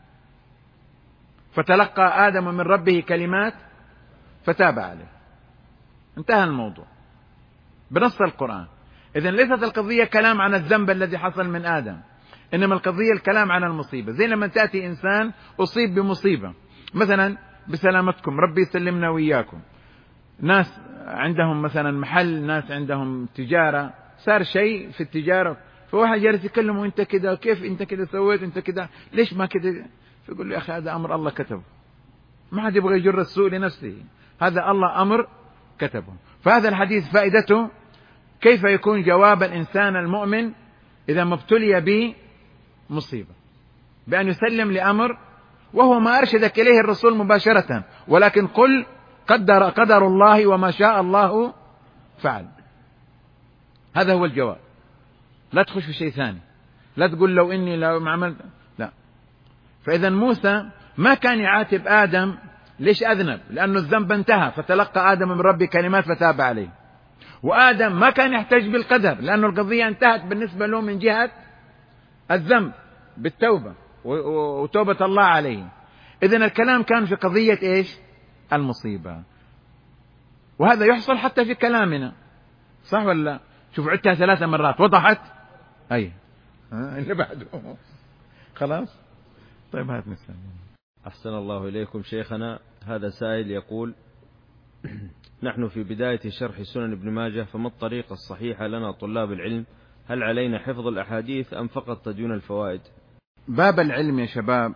فتلقى آدم من ربه كلمات فتاب عليه، انتهى الموضوع بنص القرآن. إذن ليست القضية كلام عن الذنب الذي حصل من آدم، إنما القضية الكلام عن المصيبة. زي لما تأتي إنسان أصيب بمصيبة مثلا بسلامتكم ربي يسلمنا وإياكم، ناس عندهم مثلا محل، ناس عندهم تجارة، صار شيء في التجارة، فواحد جالس يكلمه أنت كده كيف أنت كده سويت أنت كده ليش ما كده، فيقول له يا أخي هذا أمر الله كتبه، ما حد يبغى يجر السوء لنفسه، هذا الله أمر كتبه. فهذا الحديث فائدته كيف يكون جواب الإنسان المؤمن إذا ما ابتلي بمصيبة، بأن يسلم لأمر وهو ما أرشدك إليه الرسول مباشرة، ولكن قل قدر الله وما شاء الله فعل، هذا هو الجواب. لا تخش في شيء ثاني، لا تقول لو ما عملت، لا. فإذا موسى ما كان يعاتب آدم ليش أذنب، لأنه الذنب انتهى، فتلقى آدم من ربه كلمات فتاب عليه. وآدم ما كان يحتاج بالقدر لأنه القضية انتهت بالنسبة له من جهة الذنب بالتوبة وتوبة الله عليه. إذن الكلام كان في قضية إيش؟ المصيبة. وهذا يحصل حتى في كلامنا، صح ولا لا؟ شوف عدتها 3 مرات وضحت، أي اللي بعده خلاص. طيب هات مثال. أحسن الله إليكم شيخنا. هذا سائل يقول نحن في بداية شرح سنن ابن ماجه، فما الطريقة الصحيحة لنا طلاب العلم؟ هل علينا حفظ الأحاديث أم فقط تدوين الفوائد؟ باب العلم يا شباب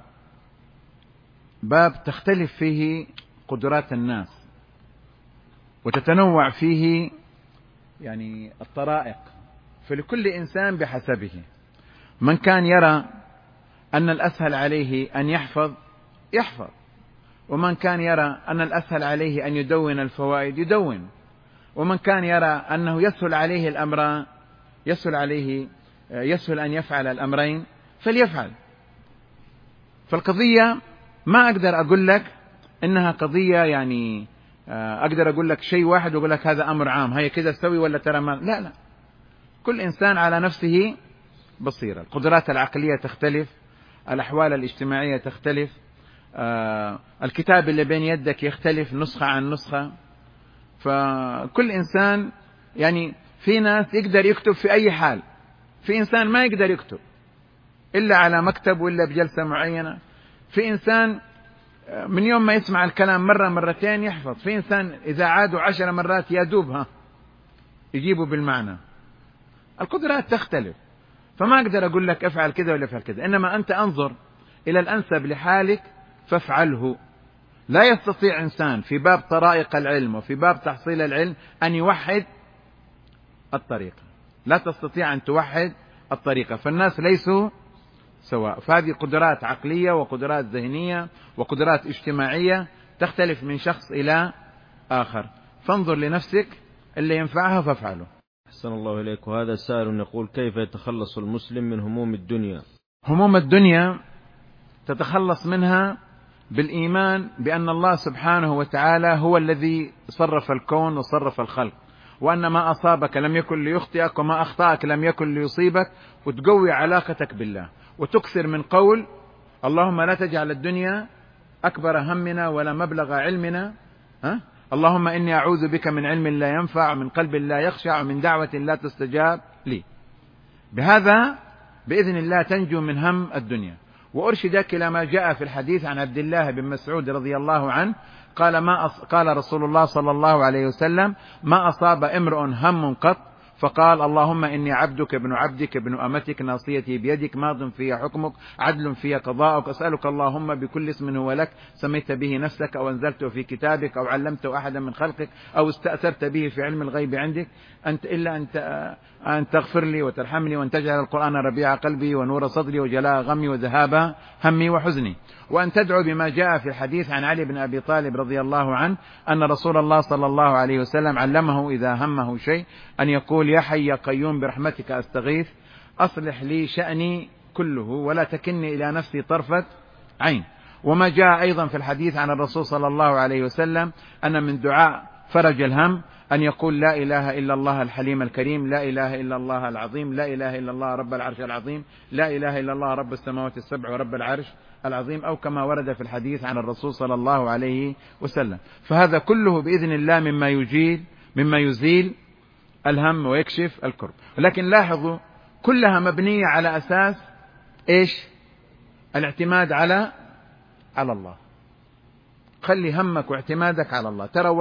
باب تختلف فيه قدرات الناس وتتنوع فيه يعني الطرائق، فلكل إنسان بحسبه. من كان يرى أن الأسهل عليه أن يحفظ، ومن كان يرى أن الأسهل عليه أن يدون الفوائد يدون، ومن كان يرى أنه يسهل عليه الأمران، يسهل أن يفعل الأمرين فليفعل. فالقضية ما أقدر أقول لك إنها قضية يعني أقدر أقول لك شيء واحد وأقول لك هذا أمر عام هي كذا سوي ولا ترى ما، لا، كل إنسان على نفسه بصيرة، القدرات العقلية تختلف، الأحوال الاجتماعية تختلف، الكتاب اللي بين يدك يختلف نسخة عن نسخة. فكل إنسان يعني في ناس يقدر يكتب في أي حال، في إنسان ما يقدر يكتب إلا على مكتب وإلا بجلسة معينة، في إنسان من يوم ما يسمع الكلام مرة مرتين يحفظ، في إنسان إذا عادوا 10 مرات يدوبها يجيبوا بالمعنى. القدرات تختلف، فما أقدر أقول لك افعل كذا ولا افعل كذا، إنما أنت انظر إلى الأنسب لحالك فافعله. لا يستطيع إنسان في باب طرائق العلم وفي باب تحصيل العلم أن يوحد الطريقة، لا تستطيع أن توحد الطريقة، فالناس ليسوا سواء. فهذه قدرات عقلية وقدرات ذهنية وقدرات اجتماعية تختلف من شخص إلى آخر، فانظر لنفسك اللي ينفعها فافعله. أحسن الله إليك. وهذا سائل يقول كيف يتخلص المسلم من هموم الدنيا؟ هموم الدنيا تتخلص منها بالإيمان بأن الله سبحانه وتعالى هو الذي صرف الكون وصرف الخلق، وأن ما أصابك لم يكن ليخطئك وما أخطأك لم يكن ليصيبك، وتقوي علاقتك بالله وتكثر من قول اللهم لا تجعل الدنيا أكبر همنا ولا مبلغ علمنا، اللهم إني أعوذ بك من علم لا ينفع ومن قلب لا يخشع ومن دعوة لا تستجاب لي. بهذا بإذن الله تنجو من هم الدنيا. وأرشدك إلى ما جاء في الحديث عن عبد الله بن مسعود رضي الله عنه قال رسول الله صلى الله عليه وسلم ما أصاب امرؤ هم قط فقال اللهم إني عبدك ابن عبدك ابن أمتك ناصيتي بيدك ماض في حكمك عدل في قضاءك أسألك اللهم بكل اسم هو لك سميت به نفسك أو أنزلته في كتابك أو علمته أحدا من خلقك أو استأثرت به في علم الغيب عندك أن تغفر لي وترحمني وأن تجعل القرآن ربيع قلبي ونور صدري وجلاء غمي وذهاب همي وحزني، وأن تدعو بما جاء في الحديث عن علي بن أبي طالب رضي الله عنه أن رسول الله صلى الله عليه وسلم علمه إذا همه شيء أن يقول يا حي يا قيوم برحمتك أستغيث أصلح لي شأني كله ولا تكلني إلى نفسي طرفة عين. وما جاء أيضا في الحديث عن الرسول صلى الله عليه وسلم أن من دعاء فرج الهم أن يقول لا إله إلا الله الحليم الكريم، لا إله إلا الله العظيم، لا إله إلا الله رب العرش العظيم، لا إله إلا الله رب السماوات السبع ورب العرش العظيم، أو كما ورد في الحديث عن الرسول صلى الله عليه وسلم. فهذا كله بإذن الله مما يزيل الهم ويكشف الكرب. ولكن لاحظوا كلها مبنية على أساس إيش؟ الاعتماد على الله. خلي همك واعتمادك على الله. ترى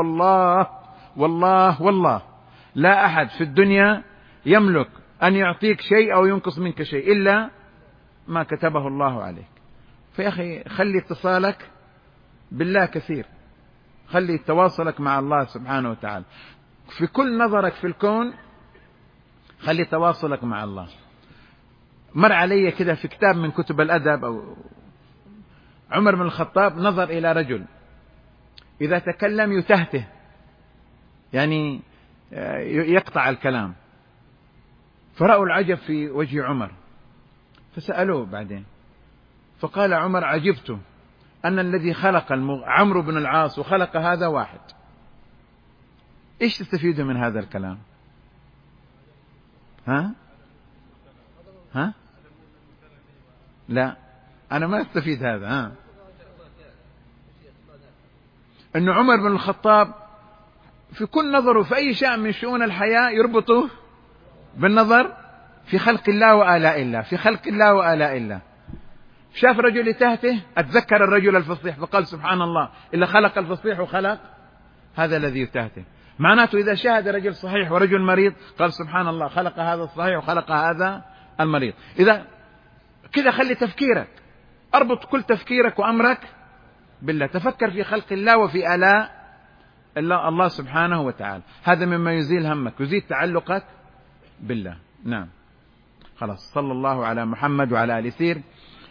والله لا أحد في الدنيا يملك أن يعطيك شيء أو ينقص منك شيء إلا ما كتبه الله عليك. فيا أخي خلي اتصالك بالله كثير، خلي تواصلك مع الله سبحانه وتعالى في كل نظرك في الكون، خلي تواصلك مع الله. مر علي كده في كتاب من كتب الأدب أو عمر بن الخطاب نظر إلى رجل إذا تكلم يتهته، يعني يقطع الكلام، فرأوا العجب في وجه عمر فسألوه بعدين، فقال عمر عجبت أن الذي خلق عمرو بن العاص وخلق هذا واحد. إيش تستفيدوا من هذا الكلام؟ ها؟ لا أنا ما استفيد هذا. أن عمر بن الخطاب في كل نظره في أي شيء من شؤون الحياة يربطه بالنظر في خلق الله وآلاء الله، في خلق الله وآلاء الله. شاف رجل يتهته أتذكر الرجل الفصيح فقال سبحان الله إلا خلق الفصيح وخلق هذا الذي يتهته. معناته إذا شاهد رجل صحيح ورجل مريض قال سبحان الله خلق هذا الصحيح وخلق هذا المريض. إذا كذا خلي تفكيرك، أربط كل تفكيرك وأمرك بالله، تفكر في خلق الله وفي آلاء الله سبحانه وتعالى. هذا مما يزيل همك، يزيل تعلقك بالله. نعم خلاص. صلى الله على محمد وعلى آله سير.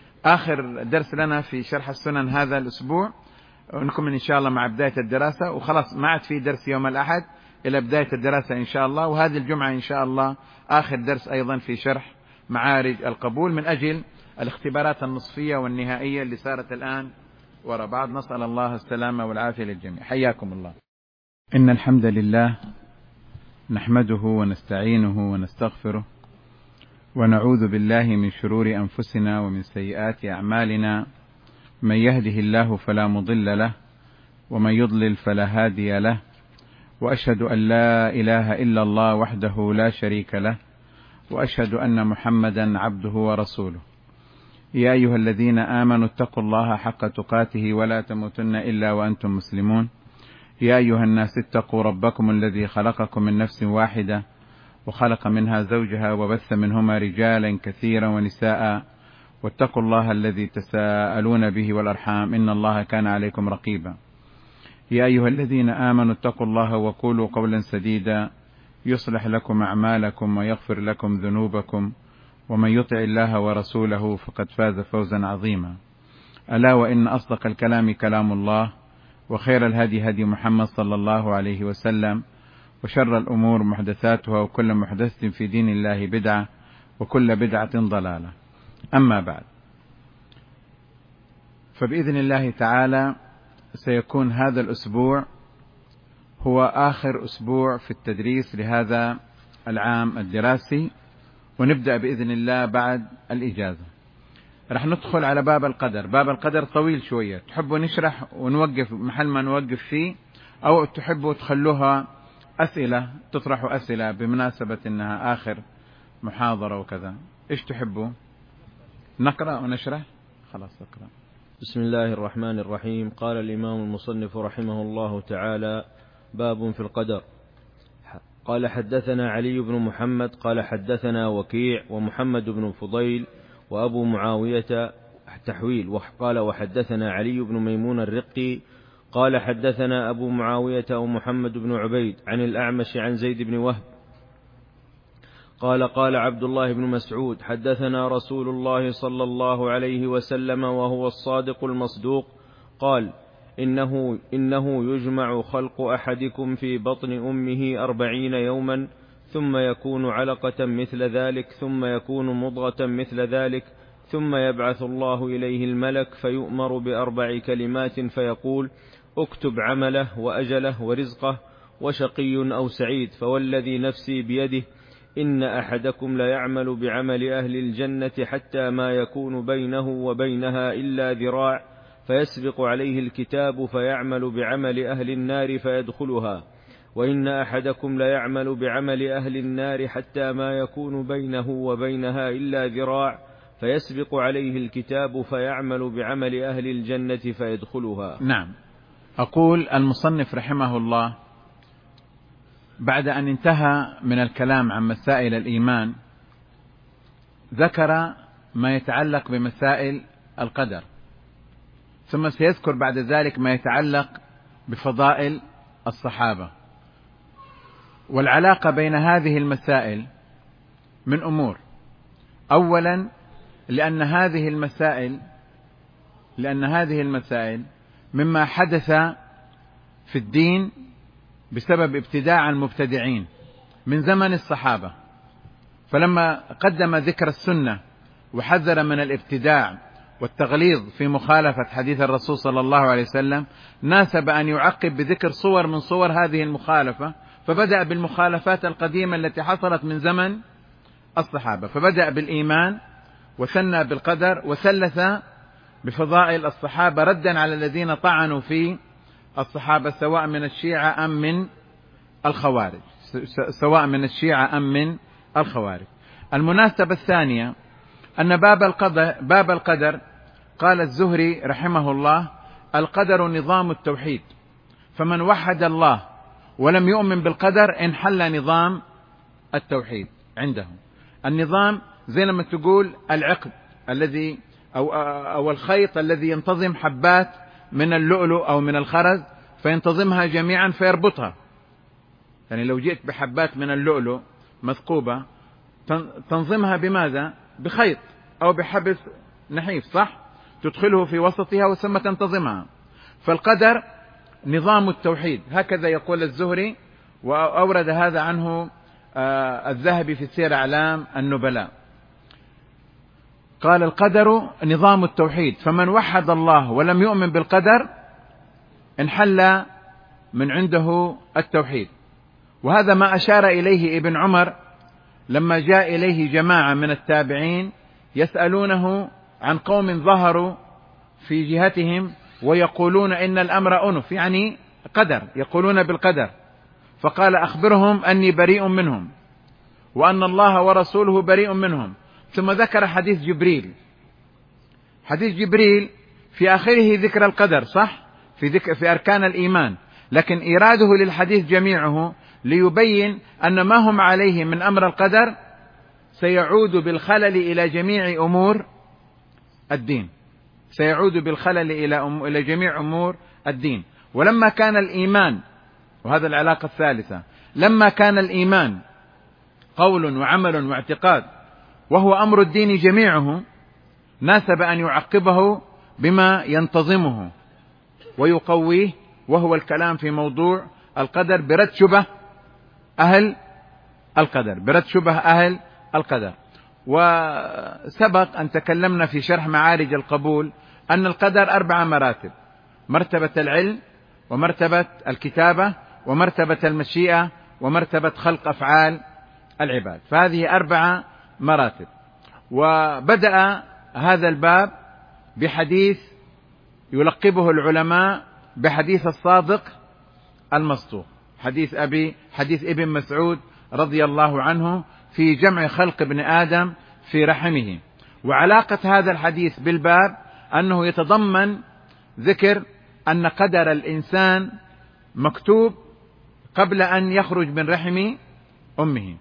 آخر درس لنا في شرح السنن هذا الأسبوع، ونكمل إن شاء الله مع بداية الدراسة، وخلاص ما عاد في درس يوم الأحد إلى بداية الدراسة إن شاء الله. وهذه الجمعة إن شاء الله آخر درس أيضا في شرح معارج القبول من أجل الاختبارات النصفية والنهائية اللي صارت الآن وراء بعض. نسأل الله السلامة والعافية للجميع. حياكم الله. إن الحمد لله نحمده ونستعينه ونستغفره ونعوذ بالله من شرور أنفسنا ومن سيئات أعمالنا. من يهده الله فلا مضل له ومن يضلل فلا هادي له، وأشهد أن لا إله إلا الله وحده لا شريك له، وأشهد أن محمدا عبده ورسوله. يا أيها الذين آمنوا اتقوا الله حق تقاته ولا تموتن إلا وأنتم مسلمون. يا أيها الناس اتقوا ربكم الذي خلقكم من نفس واحدة وخلق منها زوجها وبث منهما رجالا كثيرا ونساء، واتقوا الله الذي تساءلون به والأرحام إن الله كان عليكم رقيبا. يا أيها الذين آمنوا اتقوا الله وقولوا قولا سديدا يصلح لكم أعمالكم ويغفر لكم ذنوبكم، ومن يطع الله ورسوله فقد فاز فوزا عظيما. ألا وإن أصدق الكلام كلام الله، وخير الهدي هدي محمد صلى الله عليه وسلم، وشر الأمور محدثاتها، وكل محدثة في دين الله بدعة، وكل بدعة ضلالة. أما بعد، فبإذن الله تعالى سيكون هذا الأسبوع هو آخر أسبوع في التدريس لهذا العام الدراسي، ونبدأ بإذن الله بعد الإجازة. رح ندخل على باب القدر. باب القدر طويل شوية، تحبوا نشرح ونوقف محل ما نوقف فيه، أو تحبوا تخلوها أسئلة، تطرحوا أسئلة بمناسبة أنها آخر محاضرة وكذا؟ إيش تحبوا؟ نقرأ ونشرح؟ خلاص اقرأ. بسم الله الرحمن الرحيم. قال الإمام المصنف رحمه الله تعالى: باب في القدر. قال: حدثنا علي بن محمد قال حدثنا وكيع ومحمد بن فضيل وأبو معاوية تحويل. وقال: وحدثنا علي بن ميمون الرقي قال حدثنا أبو معاوية ومحمد بن عبيد عن الأعمش عن زيد بن وهب قال: قال عبد الله بن مسعود: حدثنا رسول الله صلى الله عليه وسلم وهو الصادق المصدوق قال: إنه يجمع خلق أحدكم في بطن أمه 40 يوما، ثم يكون علقة مثل ذلك، ثم يكون مضغة مثل ذلك، ثم يبعث الله إليه الملك فيؤمر ب4 كلمات فيقول: اكتب عمله وأجله ورزقه وشقي أو سعيد، فوالذي نفسي بيده إن أحدكم ليعمل بعمل أهل الجنة حتى ما يكون بينه وبينها إلا ذراع، فيسبق عليه الكتاب فيعمل بعمل أهل النار فيدخلها، وإن أحدكم ليعمل بعمل أهل النار حتى ما يكون بينه وبينها إلا ذراع، فيسبق عليه الكتاب فيعمل بعمل أهل الجنة فيدخلها. نعم. أقول المصنف رحمه الله بعد أن انتهى من الكلام عن مسائل الإيمان ذكر ما يتعلق بمسائل القدر، ثم سيذكر بعد ذلك ما يتعلق بفضائل الصحابة. والعلاقة بين هذه المسائل من أمور: أولا لأن هذه المسائل مما حدث في الدين بسبب ابتداع المبتدعين من زمن الصحابة، فلما قدم ذكر السنة وحذر من الابتداع والتغليظ في مخالفة حديث الرسول صلى الله عليه وسلم، ناسب أن يعقب بذكر صور من صور هذه المخالفة، فبدأ بالمخالفات القديمة التي حصلت من زمن الصحابة، فبدأ بالإيمان وثنى بالقدر وثلث بفضائل الصحابة ردا على الذين طعنوا في الصحابة سواء من الشيعة أم من الخوارج. المناسبة الثانية أن باب القدر قال الزهري رحمه الله: القدر نظام التوحيد، فمن وحد الله ولم يؤمن بالقدر انحل نظام التوحيد عندهم. النظام زي لما تقول العقد الذي أو الخيط الذي ينتظم حبات من اللؤلؤ أو من الخرز فينتظمها جميعا فيربطها. يعني لو جئت بحبات من اللؤلؤ مثقوبة تنظمها بماذا؟ بخيط أو بحبل نحيف، صح؟ تدخله في وسطها وثم تنتظمها. فالقدر نظام التوحيد، هكذا يقول الزهري، وأورد هذا عنه الذهبي في سير أعلام النبلاء. قال: القدر نظام التوحيد، فمن وحد الله ولم يؤمن بالقدر انحل من عنده التوحيد. وهذا ما أشار إليه ابن عمر لما جاء إليه جماعة من التابعين يسألونه عن قوم ظهروا في جهتهم ويقولون إن الأمر أنف، يعني قدر، يقولون بالقدر، فقال: أخبرهم أني بريء منهم وأن الله ورسوله بريء منهم. ثم ذكر حديث جبريل في آخره ذكر القدر، صح؟ في أركان الإيمان، لكن إيراده للحديث جميعه ليبين أن ما هم عليه من أمر القدر سيعود بالخلل إلى جميع أمور الدين، إلى جميع أمور الدين. ولما كان الإيمان، وهذا العلاقة الثالثة، لما كان الإيمان قول وعمل واعتقاد وهو أمر الدين جميعه، ناسب أن يعقبه بما ينتظمه ويقويه، وهو الكلام في موضوع القدر برد شبه أهل القدر. وسبق أن تكلمنا في شرح معارج القبول أن القدر 4 مراتب: مرتبة العلم، ومرتبة الكتابة، ومرتبة المشيئة، ومرتبة خلق أفعال العباد. فهذه 4 مراتب. وبدأ هذا الباب بحديث يلقبه العلماء بحديث الصادق المصدوق، حديث ابن مسعود رضي الله عنه في جمع خلق ابن آدم في رحمه. وعلاقة هذا الحديث بالباب أنه يتضمن ذكر أن قدر الإنسان مكتوب قبل أن يخرج من رحم أمه.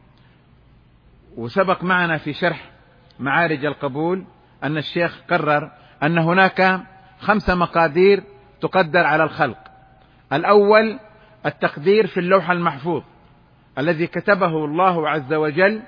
وسبق معنا في شرح معارج القبول أن الشيخ قرر أن هناك 5 مقادير تقدر على الخلق. الأول التقدير في اللوح المحفوظ الذي كتبه الله عز وجل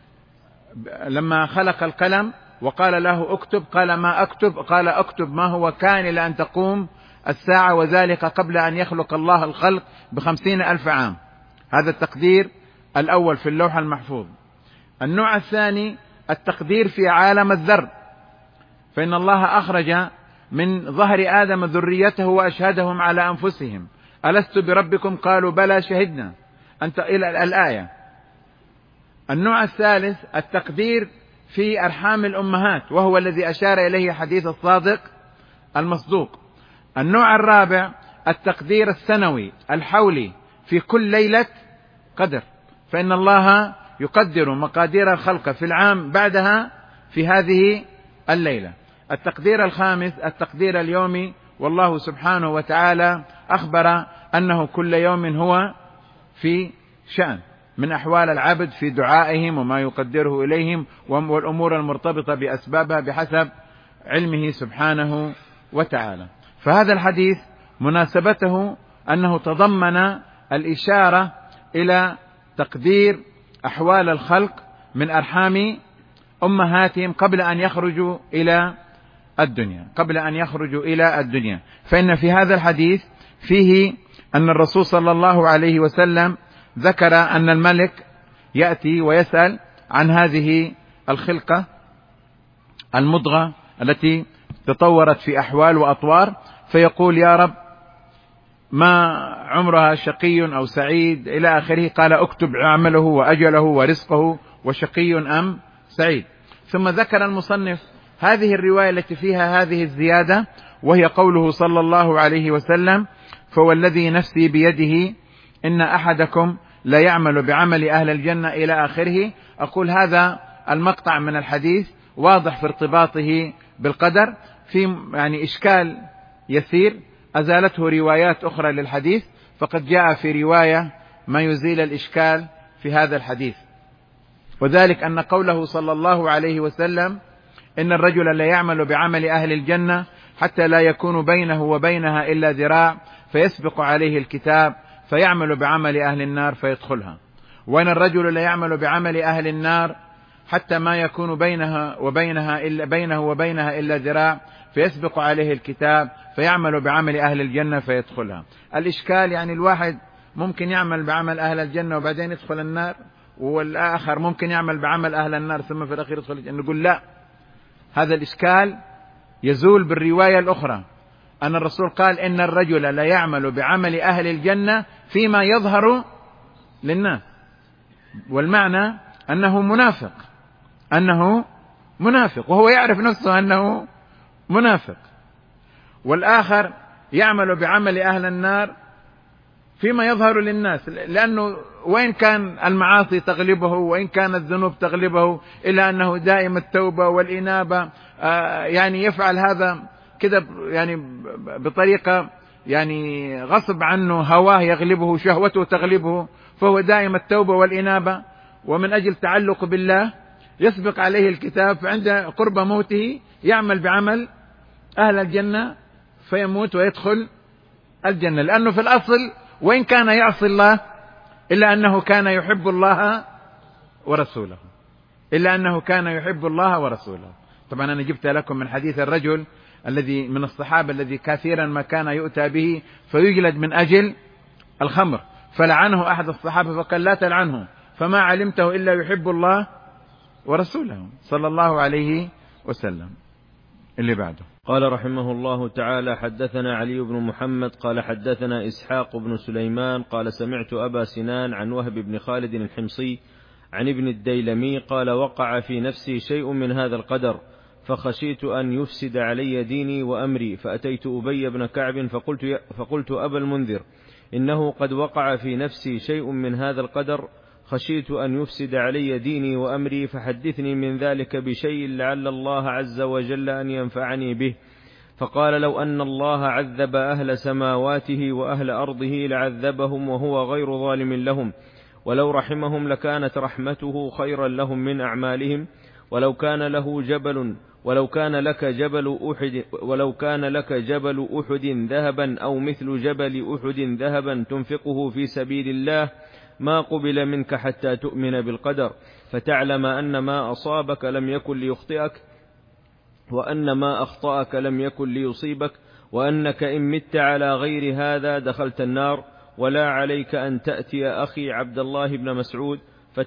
لما خلق القلم وقال له اكتب، قال ما أكتب؟ قال اكتب ما هو كائن إلى أن تقوم الساعة، وذلك قبل أن يخلق الله الخلق ب50,000 عام. هذا التقدير الأول في اللوح المحفوظ. النوع الثاني التقدير في عالم الذر، فإن الله أخرج من ظهر آدم ذريته وأشهدهم على أنفسهم ألست بربكم قالوا بلى شهدنا، أنت إلى الآية. النوع الثالث التقدير في أرحام الأمهات، وهو الذي أشار إليه حديث الصادق المصدوق. النوع الرابع التقدير السنوي الحولي في كل ليلة قدر، فإن الله يقدر مقادير الخلق في العام بعدها في هذه الليلة. التقدير الخامس التقدير اليومي، والله سبحانه وتعالى أخبر أنه كل يوم هو في شأن من أحوال العبد في دعائهم وما يقدره إليهم والأمور المرتبطة بأسبابها بحسب علمه سبحانه وتعالى. فهذا الحديث مناسبته أنه تضمن الإشارة إلى تقدير أحوال الخلق من أرحام أمهاتهم قبل أن يخرجوا إلى الدنيا. فإن في هذا الحديث فيه أن الرسول صلى الله عليه وسلم ذكر أن الملك يأتي ويسأل عن هذه الخلقة المضغة التي تطورت في أحوال وأطوار، فيقول يا رب ما عمرها شقي أو سعيد إلى آخره. قال اكتب عمله وأجله ورزقه وشقي أم سعيد. ثم ذكر المصنف هذه الرواية التي فيها هذه الزيادة، وهي قوله صلى الله عليه وسلم فوالذي نفسي بيده إن أحدكم لا يعمل بعمل أهل الجنة إلى آخره. أقول هذا المقطع من الحديث واضح في ارتباطه بالقدر، في يعني إشكال يسير أزالته روايات أخرى للحديث، فقد جاء في رواية ما يزيل الإشكال في هذا الحديث، وذلك أن قوله صلى الله عليه وسلم إن الرجل لا يعمل بعمل أهل الجنة حتى لا يكون بينه وبينها إلا ذراع فيسبق عليه الكتاب فيعمل بعمل أهل النار فيدخلها، وإن الرجل لا يعمل بعمل أهل النار حتى ما يكون بينه وبينها إلا ذراع فيسبق عليه الكتاب فيعمل بعمل أهل الجنة فيدخلها. الإشكال يعني الواحد ممكن يعمل بعمل أهل الجنة وبعدين يدخل النار، والآخر ممكن يعمل بعمل أهل النار ثم في الأخير يدخل الجنة. نقول لا، هذا الإشكال يزول بالرواية الأخرى أن الرسول قال إن الرجل لا يعمل بعمل أهل الجنة فيما يظهر للناس، والمعنى أنه منافق وهو يعرف نفسه أنه منافق. والآخر يعمل بعمل أهل النار فيما يظهر للناس، لأنه وإن كان المعاصي تغلبه وإن كانت الذنوب تغلبه إلا أنه دائم التوبة والإنابة، يعني يفعل هذا كده يعني بطريقة يعني غصب عنه، هواه يغلبه، شهوته تغلبه، فهو دائم التوبة والإنابة، ومن أجل تعلق بالله يسبق عليه الكتاب، فعند قرب موته يعمل بعمل أهل الجنة فيموت ويدخل الجنة، لأنه في الأصل وإن كان يعصي الله إلا أنه كان يحب الله ورسوله. طبعا أنا جبت لكم من حديث الرجل الذي من الصحابة الذي كثيرا ما كان يؤتى به فيجلد من أجل الخمر، فلعنه أحد الصحابة فقال لا تلعنه فما علمته إلا يحب الله ورسوله صلى الله عليه وسلم. اللي بعده. قال رحمه الله تعالى: حدثنا علي بن محمد قال حدثنا إسحاق بن سليمان قال سمعت أبا سنان عن وهب بن خالد الحمصي عن ابن الديلمي قال: وقع في نفسي شيء من هذا القدر فخشيت أن يفسد علي ديني وأمري، فأتيت أبي بن كعب فقلت أبا المنذر، إنه قد وقع في نفسي شيء من هذا القدر خشيت أن يفسد علي ديني وأمري، فحدثني من ذلك بشيء لعل الله عز وجل أن ينفعني به. فقال: لو أن الله عذب أهل سماواته وأهل أرضه لعذبهم وهو غير ظالم لهم، ولو رحمهم لكانت رحمته خيرا لهم من أعمالهم. ولو كان لك جبل أحد ذهبا أو مثل جبل أحد ذهبا تنفقه في سبيل الله ما قبل منك حتى تؤمن بالقدر، فتعلم أن ما أصابك لم يكن ليخطئك، وأن ما أخطأك لم يكن ليصيبك، وأنك إن مت على غير هذا دخلت النار. ولا عليك أن تأتي أخي عبد الله بن مسعود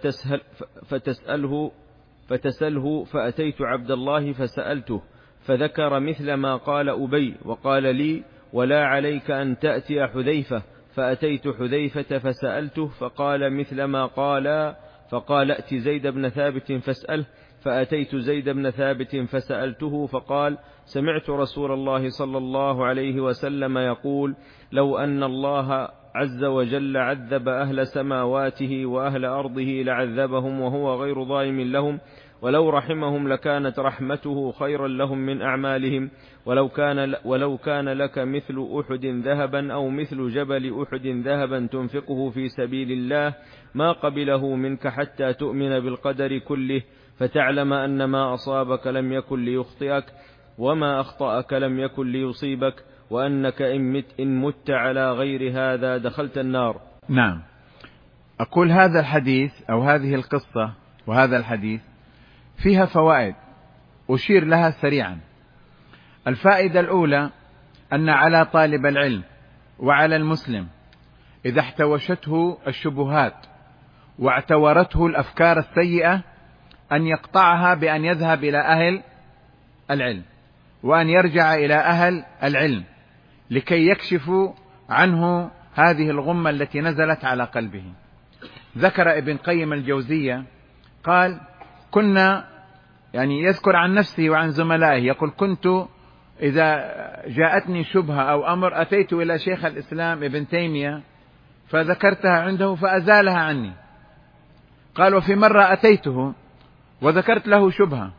فتسأله، فأتيت عبد الله فسألته فذكر مثل ما قال أبي، وقال لي: ولا عليك أن تأتي حذيفة، فأتيت حذيفة فسألته فقال مثل ما قال، فقال: ائت زيد بن ثابت فاسأله، فأتيت زيد بن ثابت فسألته فقال: سمعت رسول الله صلى الله عليه وسلم يقول: لو أن الله عز وجل عذب أهل سماواته وأهل أرضه لعذبهم وهو غير ظالم لهم، ولو رحمهم لكانت رحمته خيرا لهم من أعمالهم. ولو كان لك مثل أحد ذهبا أو مثل جبل أحد ذهبا تنفقه في سبيل الله ما قبله منك حتى تؤمن بالقدر كله، فتعلم أن ما أصابك لم يكن ليخطئك، وما أخطأك لم يكن ليصيبك، وأنك إن مت على غير هذا دخلت النار. نعم. أقول هذا الحديث أو هذه القصة وهذا الحديث فيها فوائد أشير لها سريعا. الفائدة الأولى أن على طالب العلم وعلى المسلم إذا احتوشته الشبهات واعتورته الأفكار السيئة أن يقطعها بأن يذهب إلى أهل العلم، وأن يرجع إلى أهل العلم لكي يكشفوا عنه هذه الغمة التي نزلت على قلبه. ذكر ابن قيم الجوزية قال: كنا يذكر عن نفسه وعن زملائه، يقول: كنت إذا جاءتني شبهة أو أمر أتيت إلى شيخ الإسلام ابن تيمية فذكرتها عنده فأزالها عني. قال: وفي مرة أتيته وذكرت له شبهة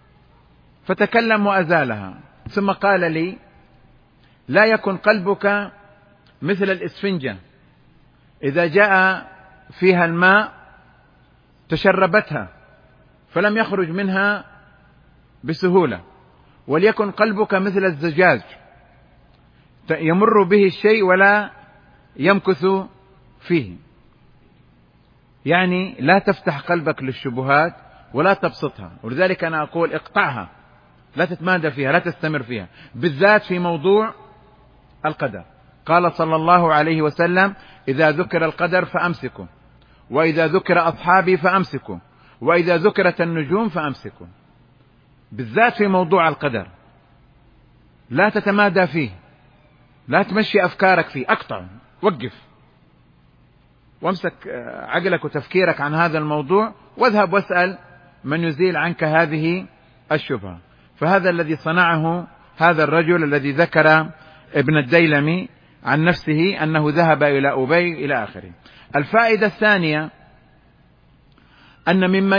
فتكلم وأزالها، ثم قال لي: لا يكن قلبك مثل الإسفنجة إذا جاء فيها الماء تشربتها فلم يخرج منها بسهولة، وليكن قلبك مثل الزجاج يمر به الشيء ولا يمكث فيه. يعني لا تفتح قلبك للشبهات ولا تبسطها، ولذلك أنا أقول اقطعها، لا تتمادى فيها، لا تستمر فيها، بالذات في موضوع القدر. قال صلى الله عليه وسلم: إذا ذكر القدر فأمسكوا، وإذا ذكر أصحابي فأمسكوا، وإذا ذكرت النجوم فأمسكوا. بالذات في موضوع القدر لا تتمادى فيه، لا تمشي أفكارك فيه، أقطع، وقف وامسك عقلك وتفكيرك عن هذا الموضوع، واذهب واسأل من يزيل عنك هذه الشبهة. فهذا الذي صنعه هذا الرجل الذي ذكر ابن الديلمي عن نفسه أنه ذهب إلى أبي إلى آخره. الفائدة الثانية أن مما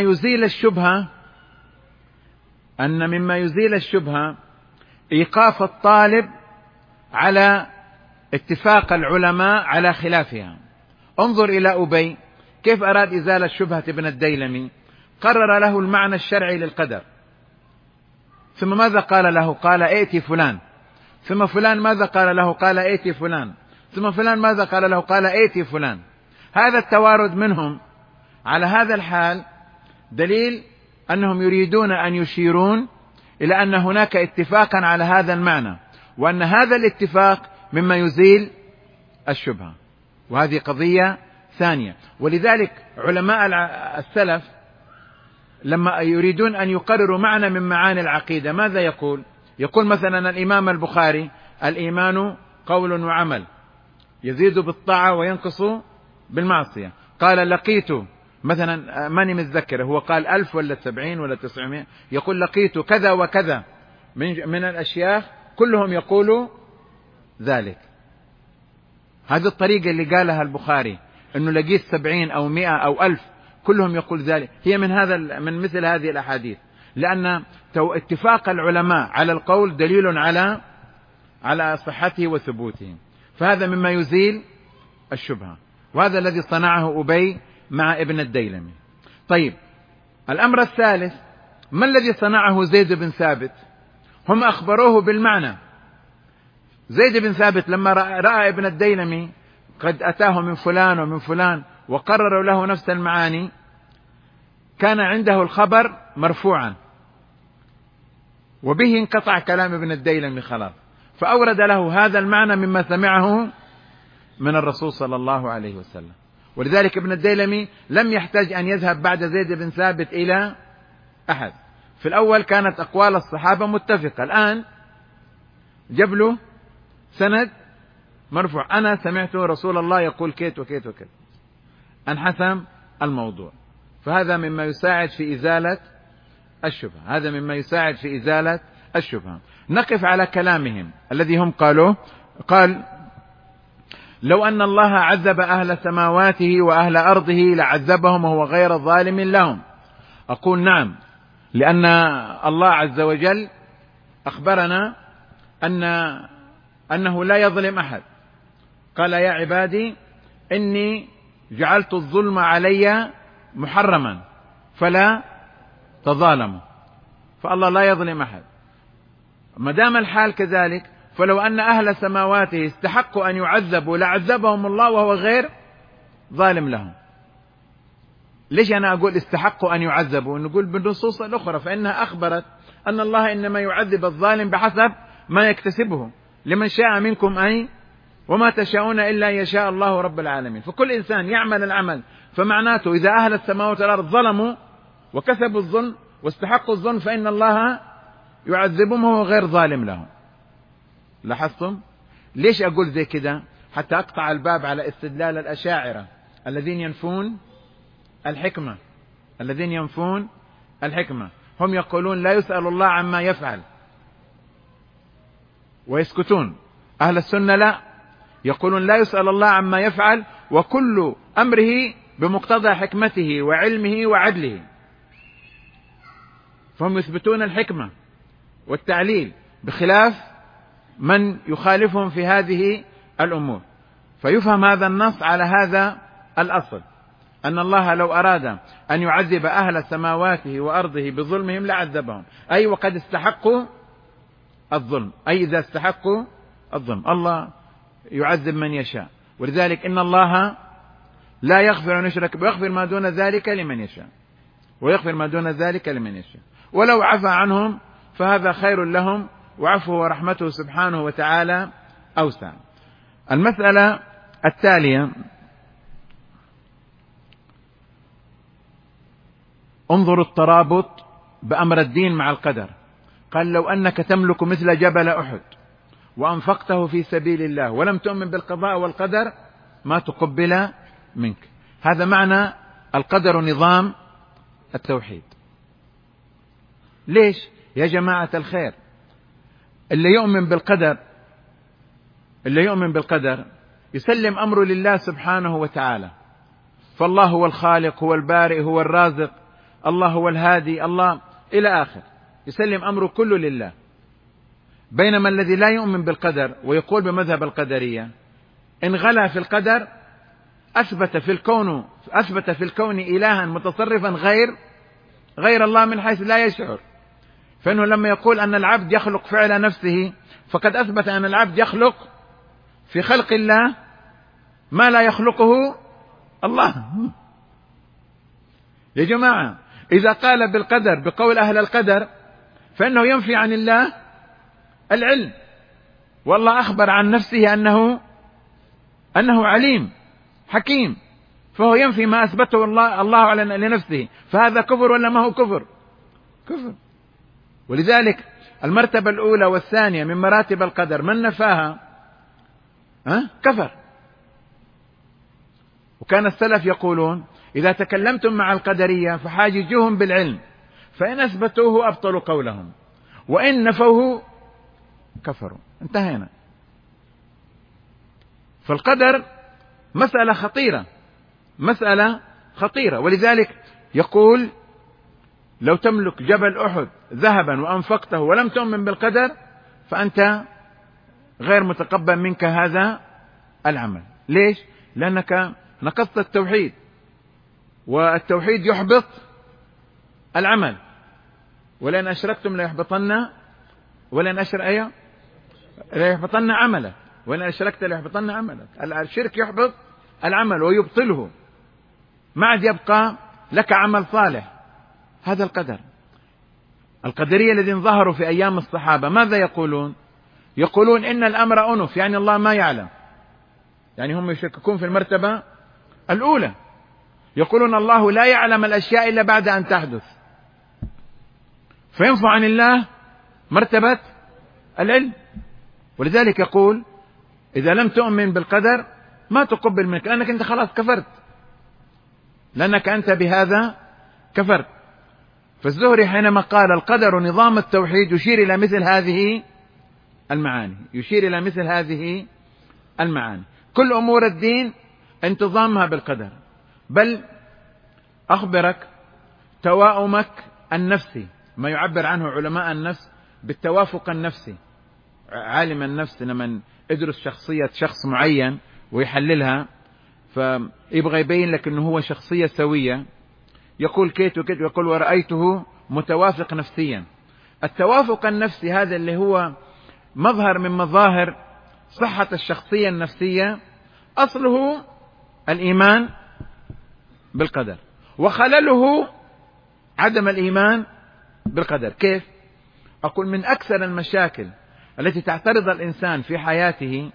يزيل الشبهة إيقاف الطالب على اتفاق العلماء على خلافها. انظر إلى أبي كيف أراد إزالة شبهة ابن الديلمي، قرر له المعنى الشرعي للقدر، ثم ماذا قال له؟ قال: ائتي فلان. ثم فلان ماذا قال له؟ قال: ائتي فلان. ثم فلان ماذا قال له؟ قال: ائتي فلان. هذا التوارد منهم على هذا الحال دليل أنهم يريدون أن يشيرون إلى أن هناك اتفاقا على هذا المعنى، وأن هذا الاتفاق مما يزيل الشبهة، وهذه قضية ثانية. ولذلك علماء السلف لما يريدون أن يقرروا معنى من معاني العقيدة ماذا يقول؟ يقول مثلا الإمام البخاري: الإيمان قول وعمل، يزيد بالطاعة وينقص بالمعصية. قال: لقيت مثلا، ماني متذكر، هو قال 1000 ولا 70 ولا 900، يقول: لقيت كذا وكذا من الأشياخ كلهم يقولوا ذلك. هذه الطريقة اللي قالها البخاري، أنه لقيت 70 أو 100 أو 1000 كلهم يقول ذلك، هي من مثل هذه الأحاديث، لأن اتفاق العلماء على القول دليل على صحته وثبوته، فهذا مما يزيل الشبهة، وهذا الذي صنعه أبي مع ابن الديلمي. طيب، الأمر الثالث: ما الذي صنعه زيد بن ثابت؟ هم أخبروه بالمعنى. زيد بن ثابت لما رأى ابن الديلمي قد أتاه من فلان ومن فلان وقرروا له نفس المعاني، كان عنده الخبر مرفوعا، وبه انقطع كلام ابن الديلمي خلاص، فأورد له هذا المعنى مما سمعه من الرسول صلى الله عليه وسلم. ولذلك ابن الديلمي لم يحتاج أن يذهب بعد زيد بن ثابت إلى أحد. في الأول كانت أقوال الصحابة متفقة، الآن جاب له سند مرفوع: أنا سمعت رسول الله يقول كيت وكيت وكيت، انحسم الموضوع. فهذا مما يساعد في إزالة الشبهة، هذا مما يساعد في إزالة الشبهة. نقف على كلامهم الذي هم قالوه. قال: لو أن الله عذب أهل سماواته وأهل أرضه لعذبهم وهو غير ظالم لهم. أقول: نعم، لأن الله عز وجل أخبرنا أنه لا يظلم أحد. قال: يا عبادي إني جعلت الظلم علي محرما فلا تظالموا، فالله لا يظلم أحد. ما دام الحال كذلك، فلو أن أهل سماواته استحقوا أن يعذبوا لعذبهم الله وهو غير ظالم لهم. ليش أنا أقول استحقوا أن يعذبوا؟ نقول بالنصوص الأخرى، فإنها أخبرت أن الله إنما يعذب الظالم بحسب ما يكتسبه، لمن شاء منكم أن وما تشاءون إلا يشاء الله رب العالمين. فكل إنسان يعمل العمل، فمعناته إذا أهل السماوات والأرض ظلموا وكسبوا الظلم واستحقوا الظلم فإن الله يعذبهم وهو غير ظالم لهم. لاحظتم؟ ليش أقول زي كده؟ حتى أقطع الباب على استدلال الأشاعرة الذين ينفون الحكمة، الذين ينفون الحكمة. هم يقولون لا يسأل الله عما يفعل ويسكتون. أهل السنة لا، يقولون لا يسأل الله عما يفعل وكل أمره بمقتضى حكمته وعلمه وعدله. فهم يثبتون الحكمة والتعليل بخلاف من يخالفهم في هذه الأمور. فيفهم هذا النص على هذا الأصل، أن الله لو أراد أن يعذب أهل سماواته وأرضه بظلمهم لعذبهم، أي وقد استحقوا الظلم، أي إذا استحقوا الظلم الله يعذب من يشاء. ولذلك إن الله لا يغفر أن يشرك به ويغفر ما دون ذلك لمن يشاء، ويغفر ما دون ذلك لمن يشاء. ولو عفى عنهم فهذا خير لهم، وعفوه ورحمته سبحانه وتعالى أوسع. المسألة التالية: انظروا الترابط بأمر الدين مع القدر. قال: لو أنك تملك مثل جبل أحد وأنفقته في سبيل الله ولم تؤمن بالقضاء والقدر ما تقبل منك. هذا معنى القدر نظام التوحيد. ليش يا جماعة الخير؟ اللي يؤمن بالقدر يسلم أمره لله سبحانه وتعالى. فالله هو الخالق، هو البارئ، هو الرازق، الله هو الهادي، الله إلى آخر، يسلم أمره كله لله. بينما الذي لا يؤمن بالقدر ويقول بمذهب القدرية إن غلا في القدر أثبت في الكون إلها متصرفا غير الله من حيث لا يشعر. فإنه لما يقول أن العبد يخلق فعل نفسه فقد أثبت أن العبد يخلق في خلق الله ما لا يخلقه الله. يا جماعة، إذا قال بالقدر بقول أهل القدر فإنه ينفي عن الله العلم، والله أخبر عن نفسه أنه عليم حكيم، فهو ينفي ما أثبته الله لنفسه. فهذا كفر ولا ما هو كفر؟ كفر. ولذلك المرتبة الأولى والثانية من مراتب القدر من نفاها كفر. وكان السلف يقولون إذا تكلمتم مع القدرية فحاججوهم بالعلم، فإن أثبتوه أبطلوا قولهم، وإن نفوه كفروا. انتهينا. فالقدر مسألة خطيرة، مسألة خطيرة. ولذلك يقول لو تملك جبل أحد ذهبا وأنفقته ولم تؤمن بالقدر فأنت غير متقبل منك هذا العمل. ليش؟ لأنك نقضت التوحيد، والتوحيد يحبط العمل. ولئن أشركتم ليحبطن عملك، ولئن أشركت ليحبطن عملك. الشرك يحبط العمل ويبطله، ما عاد يبقى لك عمل صالح. هذا القدر. القدرية الذين ظهروا في أيام الصحابة ماذا يقولون؟ يقولون إن الأمر أنف، يعني الله ما يعلم، يعني هم يشككون في المرتبة الأولى. يقولون الله لا يعلم الأشياء إلا بعد أن تحدث، فينفع عن الله مرتبة العلم. ولذلك يقول إذا لم تؤمن بالقدر ما تقبل منك، لأنك أنت خلاص كفرت، لأنك أنت بهذا كفرت. فالزهري حينما قال القدر نظام التوحيد يشير إلى مثل هذه المعاني. كل أمور الدين انتظامها بالقدر. بل أخبرك توائمك النفسي، ما يعبر عنه علماء النفس بالتوافق النفسي. عالم النفس لما يدرس شخصية شخص معين ويحللها فيبغى يبين لك أنه هو شخصية سوية، يقول كيت وكيت، يقول ورأيته متوافق نفسيا. التوافق النفسي هذا اللي هو مظهر من مظاهر صحة الشخصية النفسية أصله الإيمان بالقدر، وخلله عدم الإيمان بالقدر. كيف؟ أقول من أكثر المشاكل التي تعترض الإنسان في حياته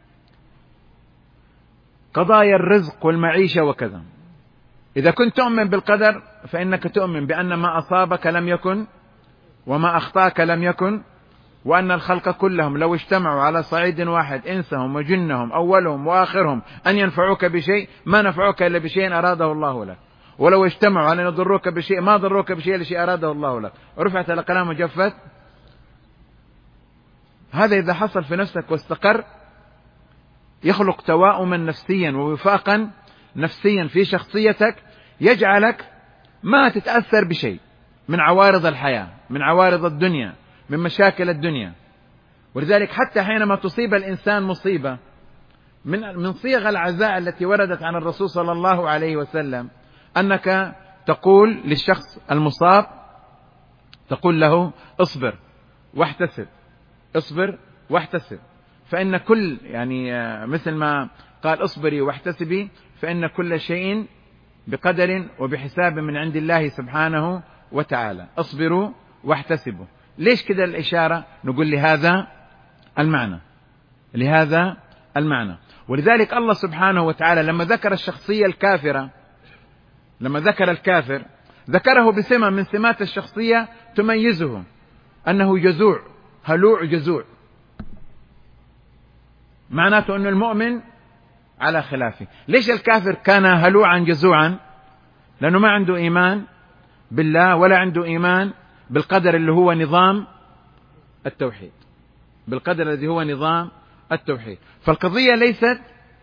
قضايا الرزق والمعيشة وكذا. إذا كنت تؤمن بالقدر فإنك تؤمن بأن ما أصابك لم يكن وما أخطأك لم يكن، وأن الخلق كلهم لو اجتمعوا على صعيد واحد إنسهم وجنهم أولهم وآخرهم أن ينفعوك بشيء ما نفعوك إلا بشيء أراده الله لك، ولو اجتمعوا على أن يضروك بشيء ما ضروك بشيء لشيء أراده الله لك، ورفعت الأقلام وجفت. هذا إذا حصل في نفسك واستقر يخلق توائما نفسيا ووفاقا نفسيا في شخصيتك، يجعلك ما تتأثر بشيء من عوارض الحياة، من عوارض الدنيا، من مشاكل الدنيا. ولذلك حتى حينما تصيب الإنسان مصيبة من صيغ العزاء التي وردت عن الرسول صلى الله عليه وسلم أنك تقول للشخص المصاب، تقول له اصبر واحتسب، اصبر واحتسب، فإن كل مثل ما قال اصبري واحتسبي فإن كل شيء بقدر وبحساب من عند الله سبحانه وتعالى. اصبروا واحتسبوا. ليش كده الإشارة؟ نقول لهذا المعنى. ولذلك الله سبحانه وتعالى لما ذكر الشخصية الكافرة، لما ذكر الكافر ذكره بسمة من سمات الشخصية تميزه، أنه جزوع، هلوع جزوع. معناته أن المؤمن على خلافه. ليش الكافر كان هلوعا جزوعا؟ لأنه ما عنده إيمان بالله ولا عنده إيمان بالقدر اللي هو نظام التوحيد، بالقدر الذي هو نظام التوحيد. فالقضية ليست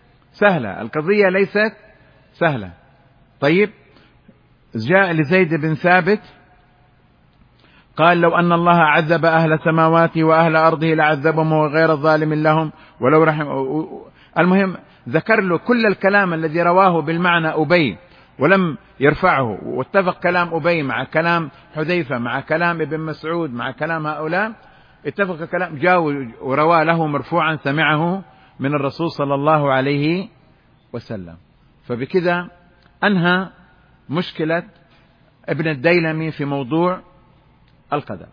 سهلة. طيب، جاء لزيد بن ثابت قال لو أن الله عذب أهل سماواته وأهل أرضه لعذبهم غير الظالم لهم ولو رحم. المهم ذكر له كل الكلام الذي رواه بالمعنى أبي ولم يرفعه، واتفق كلام أبي مع كلام حذيفة مع كلام ابن مسعود مع كلام هؤلاء، اتفق كلام جاء وروى له مرفوعا سمعه من الرسول صلى الله عليه وسلم. فبكذا أنهى مشكلة ابن الديلمي في موضوع القدر،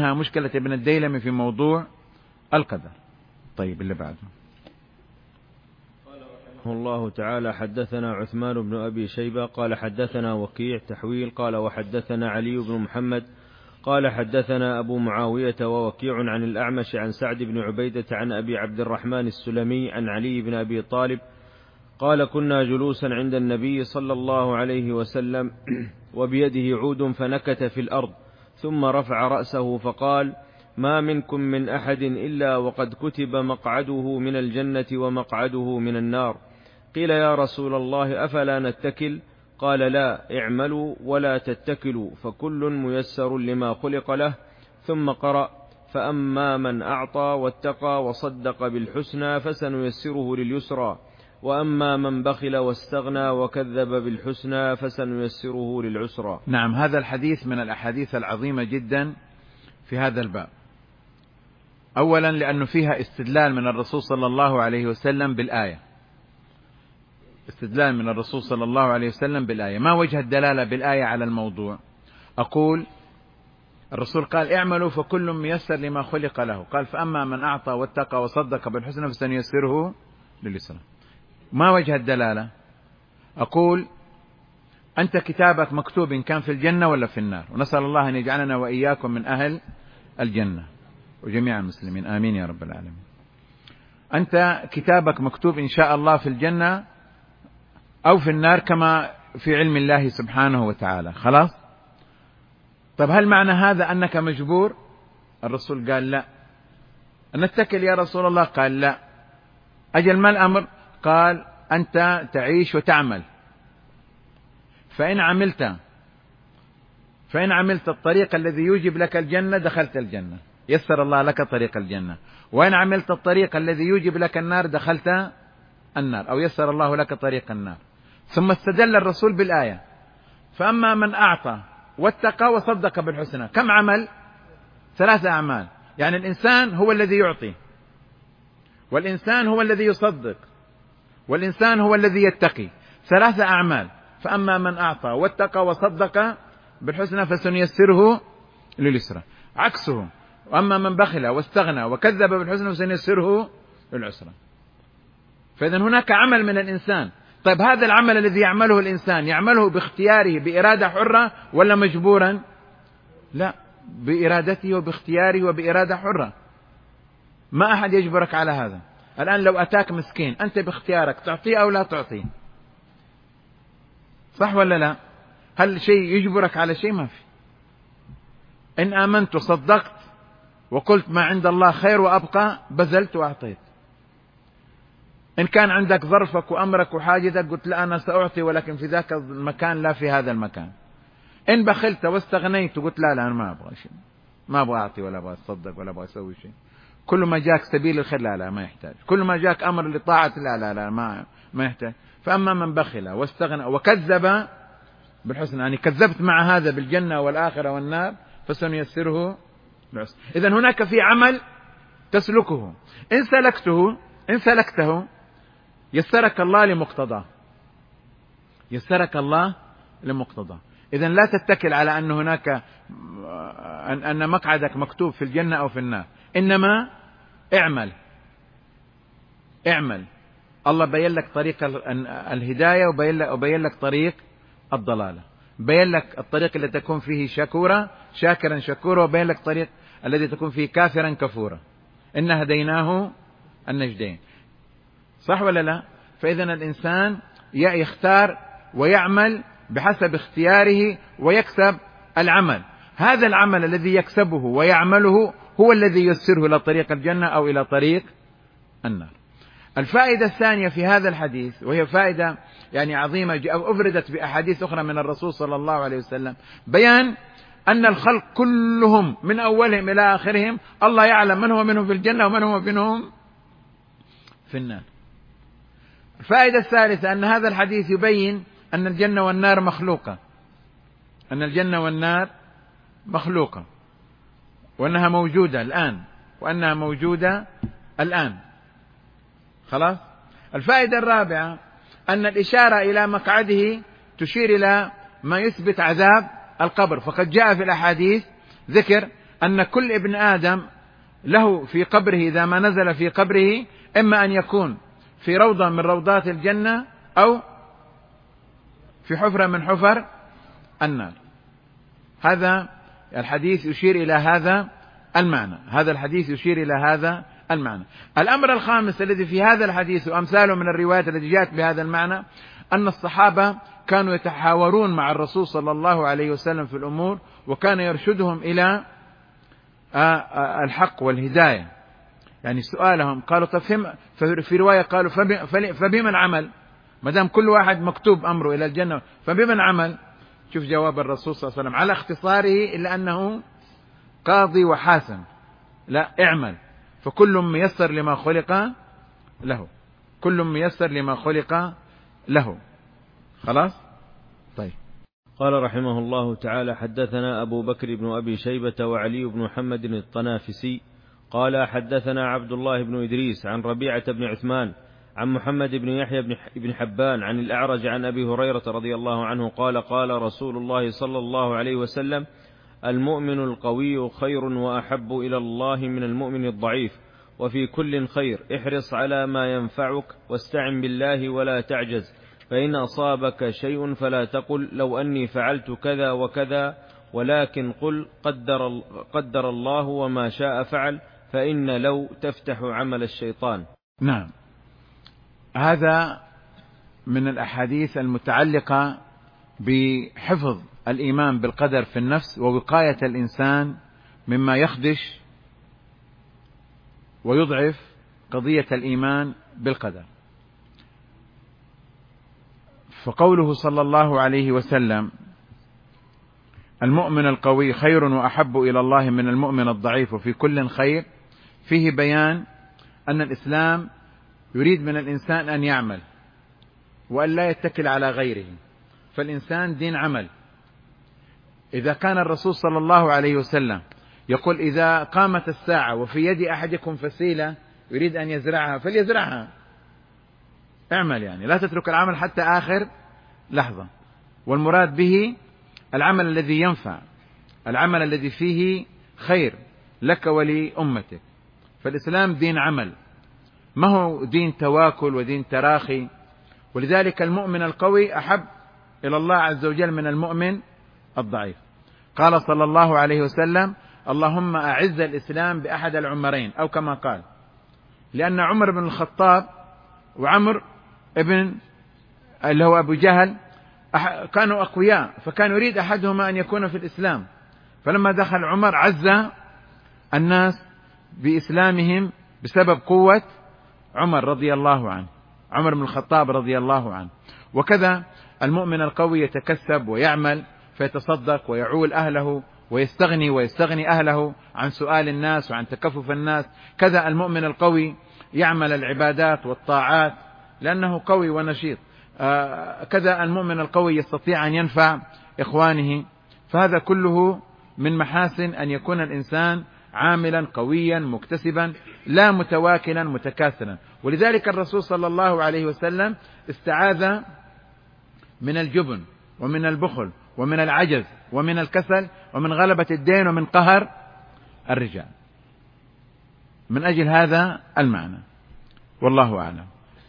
طيب اللي بعده. قال رحمه الله تعالى حدثنا عثمان بن أبي شيبة قال حدثنا وكيع تحويل قال وحدثنا علي بن محمد قال حدثنا أبو معاوية ووكيع عن الأعمش عن سعد بن عبيدة عن أبي عبد الرحمن السلمي عن علي بن أبي طالب قال كنا جلوسا عند النبي صلى الله عليه وسلم وبيده عود فنكت في الأرض ثم رفع رأسه فقال ما منكم من أحد إلا وقد كتب مقعده من الجنة ومقعده من النار. قيل يا رسول الله أفلا نتكل؟ قال لا، اعملوا ولا تتكلوا فكل ميسر لما خلق له. ثم قرأ فأما من أعطى واتقى وصدق بالحسنى فسنيسره لليسرى وأما من بخل واستغنى وكذب بالحسنى فسنيسره للعسرى. نعم، هذا الحديث من الأحاديث العظيمة جدا في هذا الباب. أولا لأنه فيها استدلال من الرسول صلى الله عليه وسلم بالآية. استدلال من الرسول صلى الله عليه وسلم بالآية. ما وجه الدلالة بالآية على الموضوع؟ أقول الرسول قال اعملوا فكل ميسر لما خلق له، قال فأما من أعطى واتقى وصدق بالحسنى فسنيسره لليسرى. ما وجه الدلالة؟ أقول أنت كتابك مكتوب إن كان في الجنة ولا في النار، ونسأل الله أن يجعلنا وإياكم من أهل الجنة وجميع المسلمين، آمين يا رب العالمين. أنت كتابك مكتوب إن شاء الله في الجنة أو في النار كما في علم الله سبحانه وتعالى، خلاص. طب هل معنى هذا أنك مجبور؟ الرسول قال لا. نتكل يا رسول الله؟ قال لا. أجل ما الأمر؟ قال أنت تعيش وتعمل، فإن عملت الطريق الذي يوجب لك الجنة دخلت الجنة، يسر الله لك طريق الجنة، وإن عملت الطريق الذي يوجب لك النار دخلت النار، أو يسر الله لك طريق النار. ثم استدل الرسول بالآية فأما من أعطى واتقى وصدق بالحسنى. كم عمل؟ 3 أعمال. يعني الإنسان هو الذي يعطي، والإنسان هو الذي يصدق، والإنسان هو الذي يتقي. 3 أعمال. فأما من أعطى واتقى وصدق بالحسنى فسنيسره لليسرى. عكسه وأما من بخل واستغنى وكذب بالحسنى فسنيسره للعسرى. فإذا هناك عمل من الإنسان. طيب هذا العمل الذي يعمله الإنسان يعمله باختياره بإرادة حرة ولا مجبورا؟ لا، بإرادته وباختياره وبإرادة حرة. ما أحد يجبرك على هذا. الآن لو أتاك مسكين أنت باختيارك تعطيه أو لا تعطيه، صح ولا لا؟ هل شيء يجبرك على شيء؟ ما في. إن آمنت وصدقت وقلت ما عند الله خير وأبقى بذلت وأعطيت. إن كان عندك ظرفك وأمرك وحاجتك قلت لا أنا سأعطي ولكن في ذاك المكان لا في هذا المكان. إن بخلت واستغنيت وقلت لا أنا ما أبغى شيء، ما أبغى أعطي ولا أبغى أتصدق ولا أبغى أسوي شيء. كل ما جاك سبيل الخير لا ما يحتاج، كل ما جاك أمر لطاعة لا ما يحتاج. فأما من بخل واستغنى وكذب بالحسنى، يعني كذبت مع هذا بالجنة والآخرة والنار فسنيسره للعسرى. إذن هناك في عمل تسلكه، إن سلكته يسرك الله لمقتضاه، يسرك الله لمقتضاه. إذن لا تتكل على أن هناك أن مقعدك مكتوب في الجنة أو في النار، إنما اعمل. الله بين لك طريق الهداية وبين لك طريق الضلالة، بين لك الطريق الذي تكون فيه شاكرا شكورا، وبين لك طريق الذي تكون فيه كافرا كفورا. إن هديناه النجدين، صح ولا لا؟ فإذا الإنسان يختار ويعمل بحسب اختياره ويكسب العمل. هذا العمل الذي يكسبه ويعمله هو الذي يسره إلى طريق الجنة أو إلى طريق النار. الفائدة الثانية في هذا الحديث، وهي فائدة يعني عظيمة أفردت بأحاديث أخرى من الرسول صلى الله عليه وسلم، بيان أن الخلق كلهم من أولهم إلى آخرهم الله يعلم من هو منهم في الجنة ومن هو منهم في النار. الفائدة الثالثة أن هذا الحديث يبين أن الجنة والنار مخلوقة، أن الجنة والنار مخلوقة، وأنها موجودة الآن، وأنها موجودة الآن. خلاص. الفائدة الرابعة أن الإشارة إلى مقعده تشير إلى ما يثبت عذاب القبر، فقد جاء في الأحاديث ذكر أن كل ابن آدم له في قبره إذا ما نزل في قبره إما أن يكون في روضة من روضات الجنة أو في حفرة من حفر النار. هذا الحديث يشير إلى هذا المعنى، هذا الحديث يشير إلى هذا المعنى. الأمر الخامس الذي في هذا الحديث وأمثاله من الروايات التي جاءت بهذا المعنى أن الصحابة كانوا يتحاورون مع الرسول صلى الله عليه وسلم في الأمور، وكان يرشدهم إلى الحق والهداية. يعني سؤالهم قالوا في رواية قالوا فبمن عمل؟ ما دام كل واحد مكتوب أمره إلى الجنة فبمن عمل؟ شوف جواب الرسول صلى الله عليه وسلم على اختصاره إلا أنه قاضي وحاسم، لا اعمل فكل ميسر لما خلق له، كل ميسر لما خلق له. خلاص طيب. قال رحمه الله تعالى: حدثنا أبو بكر بن أبي شيبة وعلي بن محمد الطنافسي قال حدثنا عبد الله بن إدريس عن ربيعة بن عثمان عن محمد بن يحيى بن حبان عن الأعرج عن أبي هريرة رضي الله عنه قال: قال رسول الله صلى الله عليه وسلم: المؤمن القوي خير وأحب إلى الله من المؤمن الضعيف، وفي كل خير، احرص على ما ينفعك واستعن بالله ولا تعجز، فإن أصابك شيء فلا تقل لو أني فعلت كذا وكذا، ولكن قل قدر الله وما شاء فعل، فإن لو تفتح عمل الشيطان. نعم، هذا من الأحاديث المتعلقة بحفظ الإيمان بالقدر في النفس ووقاية الإنسان مما يخدش ويضعف قضية الإيمان بالقدر. فقوله صلى الله عليه وسلم: المؤمن القوي خير وأحب إلى الله من المؤمن الضعيف وفي كل خير، فيه بيان أن الإسلام يريد من الإنسان أن يعمل وأن لا يتكل على غيره، فالإنسان دين عمل. إذا كان الرسول صلى الله عليه وسلم يقول: إذا قامت الساعة وفي يد أحدكم فسيلة يريد أن يزرعها فليزرعها، اعمل، يعني لا تترك العمل حتى آخر لحظة. والمراد به العمل الذي ينفع، العمل الذي فيه خير لك ولأمتك. فالإسلام دين عمل، ما هو دين تواكل ودين تراخي. ولذلك المؤمن القوي أحب إلى الله عز وجل من المؤمن الضعيف. قال صلى الله عليه وسلم: اللهم أعز الإسلام بأحد العمرين، أو كما قال، لأن عمر بن الخطاب وعمر ابن اللي هو أبو جهل كانوا أقوياء، فكان يريد أحدهما أن يكون في الإسلام، فلما دخل عمر عز الناس بإسلامهم بسبب قوة عمر رضي الله عنه، عمر بن الخطاب رضي الله عنه. وكذا المؤمن القوي يتكسب ويعمل فيتصدق ويعول أهله ويستغني أهله عن سؤال الناس وعن تكفف الناس. كذا المؤمن القوي يعمل العبادات والطاعات لأنه قوي ونشيط. كذا المؤمن القوي يستطيع أن ينفع إخوانه. فهذا كله من محاسن أن يكون الإنسان عاملا قويا مكتسبا، لا متواكلا متكاسلا. ولذلك الرسول صلى الله عليه وسلم استعاذ من الجبن ومن البخل ومن العجز ومن الكسل ومن غلبة الدين ومن قهر الرجال، من أجل هذا المعنى، والله أعلم.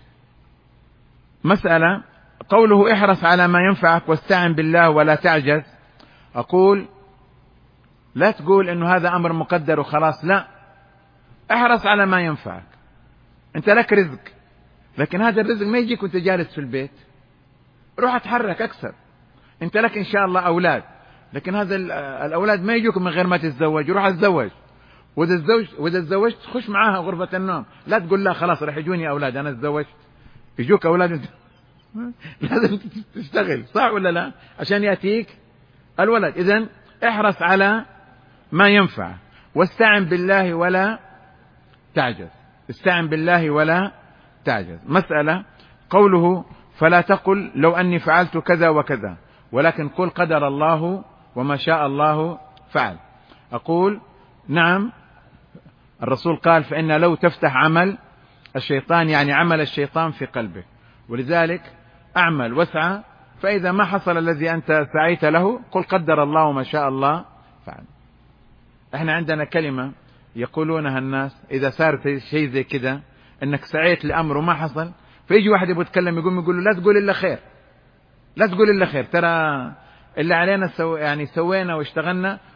مسألة قوله: احرص على ما ينفعك واستعن بالله ولا تعجز. أقول لا تقول إنه هذا أمر مقدر وخلاص، لا، احرص على ما ينفعك. أنت لك رزق، لكن هذا الرزق ما يجيك وأنت جالس في البيت، روح اتحرك أكثر. أنت لك إن شاء الله أولاد، لكن هذا الأولاد ما يجوك من غير ما تتزوج، روح اتزوج. وإذا تزوجت خش معاها غرفة النوم، لا تقول لا خلاص راح يجوني أولاد، أنا تزوجت. يجوك أولاد لازم تشتغل، صح ولا لا، عشان يأتيك الولد. إذن احرص على ما ينفع واستعن بالله ولا تعجز، استعن بالله ولا تعجز. مسألة قوله: فلا تقل لو أني فعلت كذا وكذا، ولكن قل قدر الله وما شاء الله فعل. أقول نعم، الرسول قال: فإن لو تفتح عمل الشيطان، يعني عمل الشيطان في قلبك. ولذلك أعمل واسعى، فإذا ما حصل الذي أنت سعيت له قل قدر الله وما شاء الله فعل. احنا عندنا كلمة يقولونها الناس إذا صار شيء زي كده، انك سعيت لأمر وما حصل، فيجي واحد يبغى يتكلم يقول له لا تقول إلا خير، لا تقول إلا خير، ترى اللي علينا يعني سوينا واشتغلنا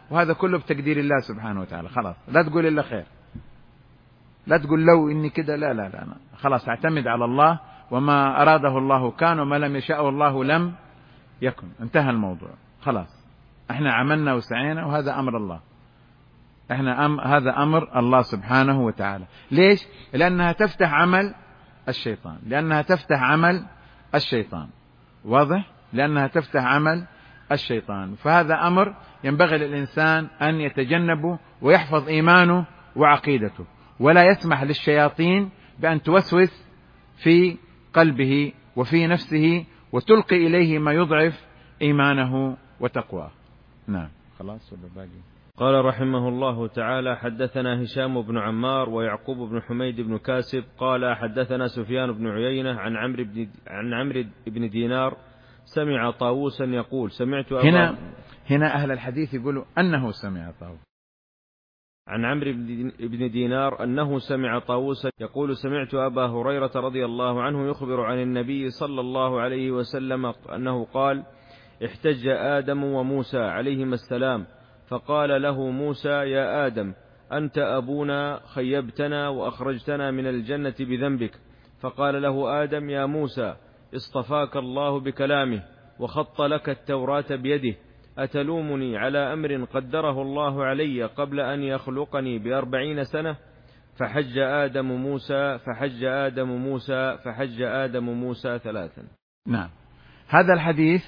وهذا كله بتقدير الله سبحانه وتعالى. خلاص لا تقول إلا خير، لا تقول لو إني كده، لا لا لا، خلاص اعتمد على الله، وما أراده الله كان وما لم يشاء الله لم يكن، انتهى الموضوع. خلاص احنا عملنا وسعينا وهذا أمر الله، هذا أمر الله سبحانه وتعالى. ليش؟ لأنها تفتح عمل الشيطان، لأنها تفتح عمل الشيطان، واضح؟ لأنها تفتح عمل الشيطان. فهذا أمر ينبغي للإنسان أن يتجنبه ويحفظ إيمانه وعقيدته، ولا يسمح للشياطين بأن توسوس في قلبه وفي نفسه وتلقي إليه ما يضعف إيمانه وتقواه. نعم خلاص ولا باقي؟ قال رحمه الله تعالى: حدثنا هشام بن عمار ويعقوب بن حميد بن كاسب قال حدثنا سفيان بن عيينة عن عمرو بن دينار سمع طاووسا يقول سمعت هنا أهل الحديث يقولوا أنه سمع طاووس، عن عمرو بن دينار أنه سمع طاووسا يقول سمعت أبا هريرة رضي الله عنه يخبر عن النبي صلى الله عليه وسلم أنه قال: احتج آدم وموسى عليهما السلام، فقال له موسى: يا آدم، أنت أبونا، خيبتنا وأخرجتنا من الجنة بذنبك. فقال له آدم: يا موسى، اصطفاك الله بكلامه وخط لك التوراة بيده، أتلومني على أمر قدره الله علي قبل أن يخلقني ب40 سنة؟ فحج آدم موسى 3. نعم، هذا الحديث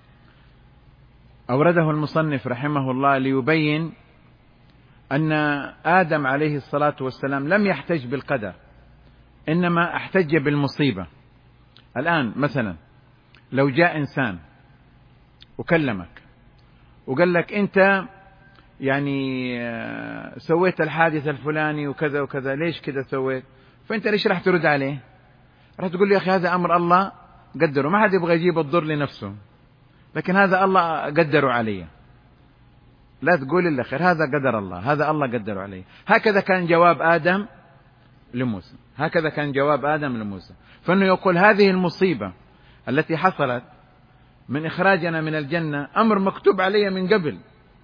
أورده المصنف رحمه الله ليبين أن آدم عليه الصلاة والسلام لم يحتج بالقدر، إنما احتج بالمصيبة. الآن مثلا لو جاء إنسان وكلمك وقال لك أنت يعني سويت الحادث الفلاني وكذا وكذا، ليش كذا سويت؟ فأنت ليش راح ترد عليه؟ راح تقول لي يا أخي هذا أمر الله قدره، ما حد يبغى يجيب الضر لنفسه، لكن هذا الله قدره علي. لا تقول إلا خير، هذا قدر الله، هذا الله قدره علي. هكذا كان جواب آدم لموسى، هكذا كان جواب آدم لموسى. فإنه يقول هذه المصيبة التي حصلت من إخراجنا من الجنة أمر مكتوب علي من قبل.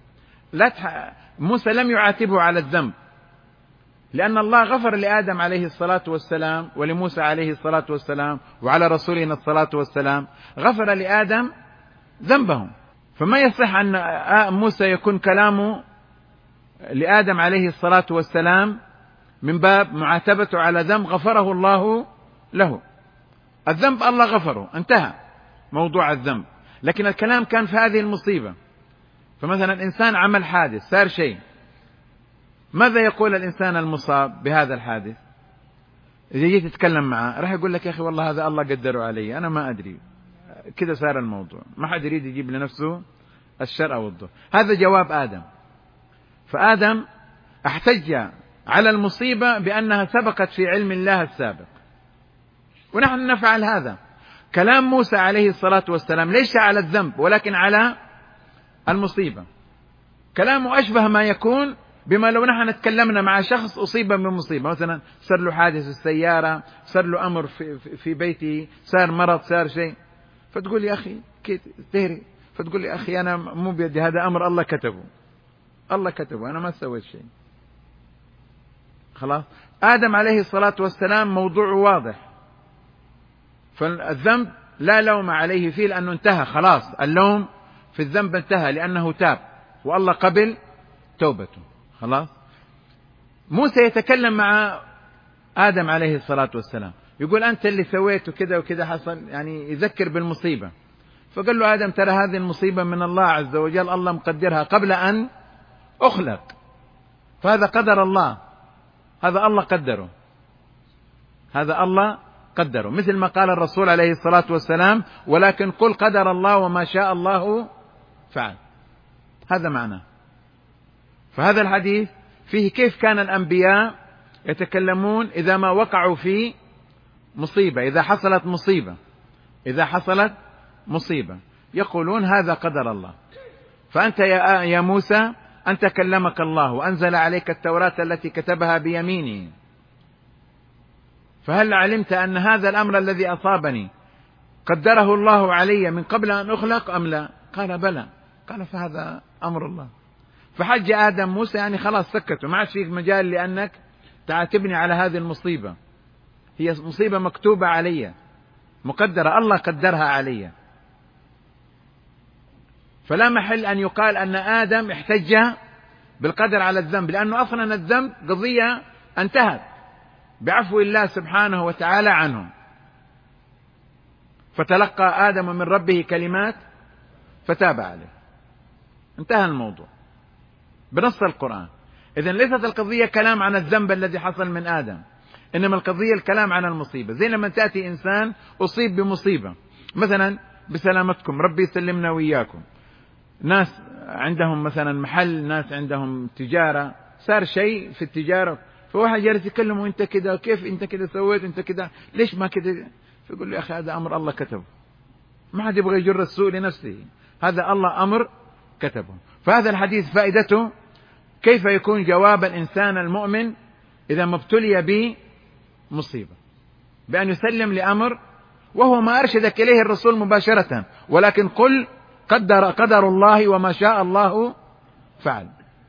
موسى لم يعاتبه على الذنب، لأن الله غفر لآدم عليه الصلاة والسلام ولموسى عليه الصلاة والسلام وعلى رسولنا الصلاة والسلام، غفر لآدم ذنبهم. فما يصح أن موسى يكون كلامه لآدم عليه الصلاة والسلام من باب معاتبته على ذنب غفره الله له. الذنب الله غفره، انتهى موضوع الذنب، لكن الكلام كان في هذه المصيبة. فمثلا إنسان عمل حادث، صار شيء، ماذا يقول الإنسان المصاب بهذا الحادث؟ إذا جيت تتكلم معه راح يقول لك يا أخي والله هذا الله قدره علي، أنا ما أدري، كده صار الموضوع، ما حد يريد يجيب لنفسه الشر أو الضر. هذا جواب آدم. فآدم احتج على المصيبة بأنها سبقت في علم الله السابق، ونحن نفعل هذا. كلام موسى عليه الصلاة والسلام ليس على الذنب ولكن على المصيبة. كلامه أشبه ما يكون بما لو نحن تكلمنا مع شخص أصيب بمصيبة، مثلا صار له حادث السيارة، صار له أمر في بيته، صار مرض، صار شيء، فتقول يا أخي تهري، فتقول لي أخي أنا مو بيدي، هذا أمر الله كتبه، الله كتبه، أنا ما سويت شيء. خلاص. آدم عليه الصلاة والسلام موضوع واضح، فالذنب لا لوم عليه فيه لأنه انتهى، خلاص اللوم في الذنب انتهى لأنه تاب والله قبل توبته. خلاص. موسى يتكلم مع آدم عليه الصلاة والسلام، يقول أنت اللي سويته كذا وكذا حصل، يعني يذكر بالمصيبة. فقال له آدم ترى هذه المصيبة من الله عز وجل، الله مقدرها قبل أن أخلق، فهذا قدر الله، هذا الله قدره، هذا الله قدره، مثل ما قال الرسول عليه الصلاة والسلام ولكن قل قدر الله وما شاء الله فعل. هذا معناه. فهذا الحديث فيه كيف كان الأنبياء يتكلمون إذا ما وقعوا في مصيبة، إذا حصلت مصيبة يقولون هذا قدر الله. فأنت يا موسى أنت كلمك الله وأنزل عليك التوراة التي كتبها بيمينه، فهل علمت أن هذا الأمر الذي أصابني قدره الله علي من قبل أن أخلق أم لا؟ قال بلى. قال فهذا أمر الله. فحج آدم موسى، يعني خلاص سكتوا، ما عاد فيك مجال لأنك تعاتبني على هذه المصيبة، هي مصيبة مكتوبة علي، مقدرة، الله قدرها علي، فلا محل أن يقال أن آدم احتج بالقدر على الذنب، لأنه أصلا الذنب قضية انتهت بعفو الله سبحانه وتعالى عنه. فتلقى آدم من ربه كلمات فتاب عليه، انتهى الموضوع بنص القرآن. إذن ليست القضية كلام عن الذنب الذي حصل من آدم، إنما القضية الكلام عن المصيبة. زي لما تأتي إنسان أصيب بمصيبة، مثلا بسلامتكم ربي يسلمنا وإياكم، ناس عندهم مثلا محل، ناس عندهم تجارة، صار شيء في التجارة، فواحد جالس يكلمه وانت كده، كيف انت كده سويت، انت كده ليش ما كده، فيقول له يا أخي هذا أمر الله كتبه، ما حد يبغى يجر السوء لنفسه، هذا الله أمر كتبه. فهذا الحديث فائدته كيف يكون جواب الإنسان المؤمن إذا ما ابتلي بمصيبة، بأن يسلم لأمر وهو ما أرشدك إليه الرسول مباشرة، ولكن قل قدر الله وما شاء الله فعل.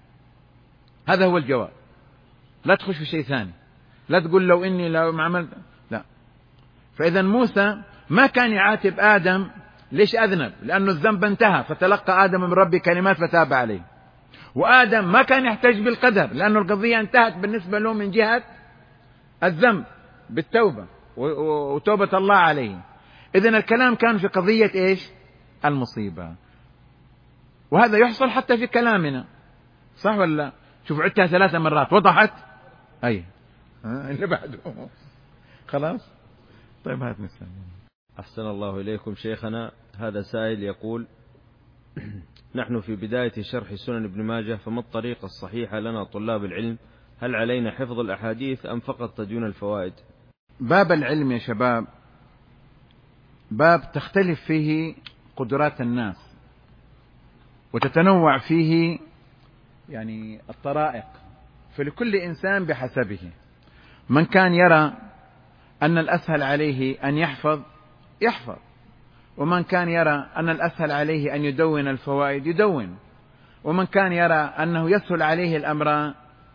هذا هو الجواب، لا تخش في شيء ثاني، لا تقول لو إني لو ما عملت، لا. فإذا موسى ما كان يعاتب آدم ليش أذنب، لأنه الذنب انتهى، فتلقى آدم من ربي كلمات فتاب عليه. وآدم ما كان يحتج بالقدر، لأنه القضية انتهت بالنسبة له من جهة الذنب بالتوبة وتوبة الله عليه. إذن الكلام كان في قضية إيش؟ المصيبة. وهذا يحصل حتى في كلامنا، صح ولا لا؟ شوف عدتها 3 مرات، وضحت؟ أي اللي بعده خلاص. طيب هات نسأل. أحسن الله إليكم شيخنا. هذا سائل يقول: نحن في بداية شرح سنن ابن ماجه، فما الطريقة الصحيحة لنا طلاب العلم؟ هل علينا حفظ الأحاديث أم فقط تدوين الفوائد؟ باب العلم يا شباب باب تختلف فيه قدرات الناس، وتتنوع فيه يعني الطرائق، فلكل إنسان بحسبه. من كان يرى أن الأسهل عليه أن يحفظ، ومن كان يرى أن الأسهل عليه أن يدون الفوائد يدون، ومن كان يرى أنه يسهل عليه الأمر،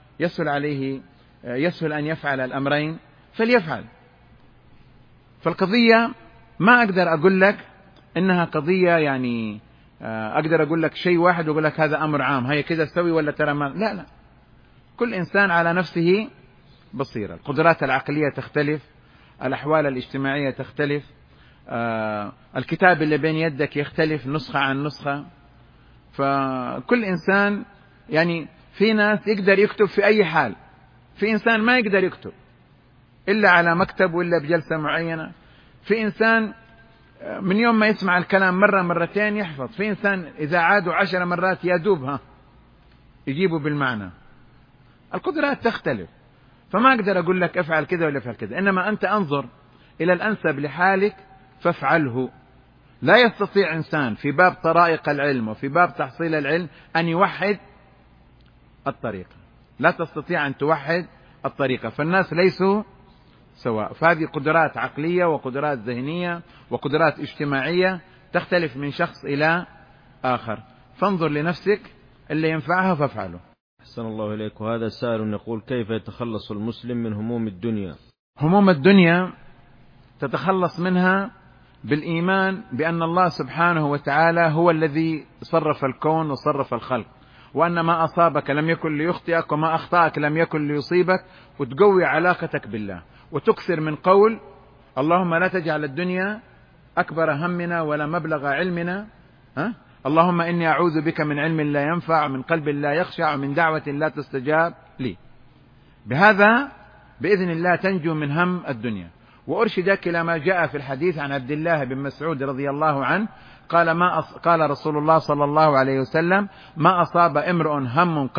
يسهل أن يفعل الأمرين فليفعل. فالقضية ما أقدر أقول لك إنها قضية يعني أقدر أقول لك شيء واحد وأقول لك هذا أمر عام، هي كذا استوي ولا ترى ما، لا، كل إنسان على نفسه بصيرة، القدرات العقلية تختلف، الأحوال الاجتماعية تختلف، الكتاب اللي بين يدك يختلف نسخة عن نسخة. فكل إنسان يعني في ناس يقدر يكتب في أي حال، في إنسان ما يقدر يكتب إلا على مكتب وإلا بجلسة معينة، في إنسان من يوم ما يسمع الكلام مرة مرتين يحفظ، في إنسان إذا عادوا 10 مرات يدوبها يجيبوا بالمعنى. القدرات تختلف، فما أقدر أقول لك افعل كذا ولا افعل كذا، إنما أنت انظر إلى الأنسب لحالك فافعله. لا يستطيع إنسان في باب طرائق العلم وفي باب تحصيل العلم أن يوحد الطريقة، لا تستطيع أن توحد الطريقة، فالناس ليسوا سواء. فهذه قدرات عقلية وقدرات ذهنية وقدرات اجتماعية تختلف من شخص إلى آخر، فانظر لنفسك اللي ينفعها فافعله. أحسن الله إليك. وهذا السائل يقول: كيف يتخلص المسلم من هموم الدنيا؟ هموم الدنيا تتخلص منها بالإيمان بأن الله سبحانه وتعالى هو الذي صرف الكون وصرف الخلق، وأن ما أصابك لم يكن ليخطئك وما أخطأك لم يكن ليصيبك، وتقوي علاقتك بالله، وتكثر من قول اللهم لا تجعل الدنيا أكبر همنا ولا مبلغ علمنا، اللهم إني أعوذ بك من علم لا ينفع ومن قلب لا يخشع ومن دعوة لا تستجاب لي. بهذا بإذن الله تنجو من هم الدنيا. وأرشدك إلى ما جاء في الحديث عن عبد الله بن مسعود رضي الله عنه قال رسول الله صلى الله عليه وسلم: ما أصاب امرؤ هم قط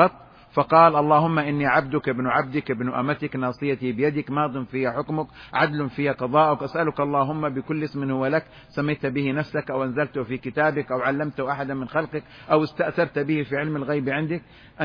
فقال اللهم إني عبدك ابن عبدك ابن أمتك ناصيتي بيدك ماض في حكمك عدل في قضاءك أسألك اللهم بكل اسم هو لك سميت به نفسك أو أنزلته في كتابك أو علمته أحدا من خلقك أو استأثرت به في علم الغيب عندك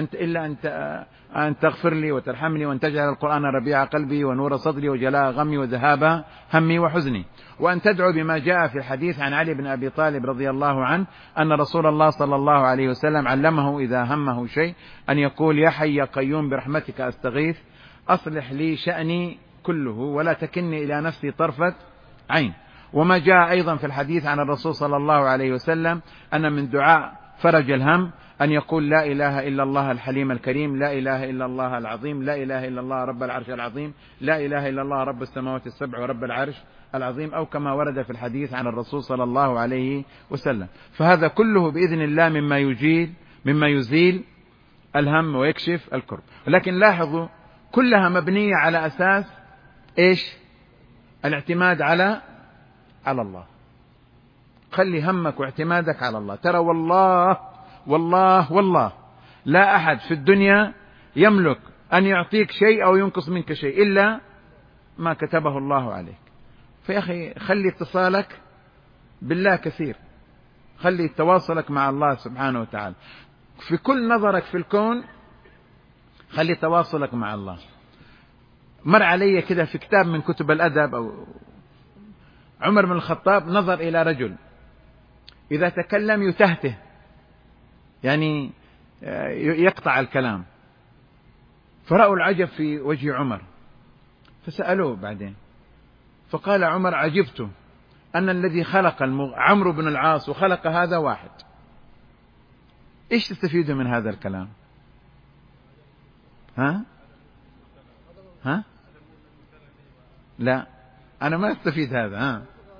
أن تغفر لي وترحمني وأن تجعل القرآن ربيع قلبي ونور صدري وجلاء غمي وذهاب همي وحزني، وأن تدعو بما جاء في الحديث عن علي بن أبي طالب رضي الله عنه أن رسول الله صلى الله عليه وسلم علمه إذا همه شيء أن يقول يا حي يا قيوم برحمتك أستغيث أصلح لي شأني كله ولا تكلني إلى نفسي طرفة عين. وما جاء أيضا في الحديث عن الرسول صلى الله عليه وسلم أن من دعاء فرج الهم أن يقول لا إله إلا الله الحليم الكريم، لا إله إلا الله العظيم، لا إله إلا الله رب العرش العظيم، لا إله إلا الله رب السماوات السبع ورب العرش العظيم، أو كما ورد في الحديث عن الرسول صلى الله عليه وسلم. فهذا كله بإذن الله مما يزيل الهم ويكشف الكرب. ولكن لاحظوا كلها مبنية على أساس إيش؟ الاعتماد على الله. خلي همك واعتمادك على الله. ترى والله لا أحد في الدنيا يملك أن يعطيك شيء أو ينقص منك شيء إلا ما كتبه الله عليك. فيا أخي خلي اتصالك بالله كثير، خلي تواصلك مع الله سبحانه وتعالى في كل نظرك في الكون، خلي تواصلك مع الله. مر علي كده في كتاب من كتب الأدب أو عمر بن الخطاب نظر إلى رجل إذا تكلم يتهته، يعني يقطع الكلام، فرأوا العجب في وجه عمر فسألوه بعدين، فقال عمر عجبت أن الذي خلق عمرو بن العاص وخلق هذا واحد. إيش تستفيدوا من هذا الكلام؟ ها؟ لا أنا ما استفيد هذا.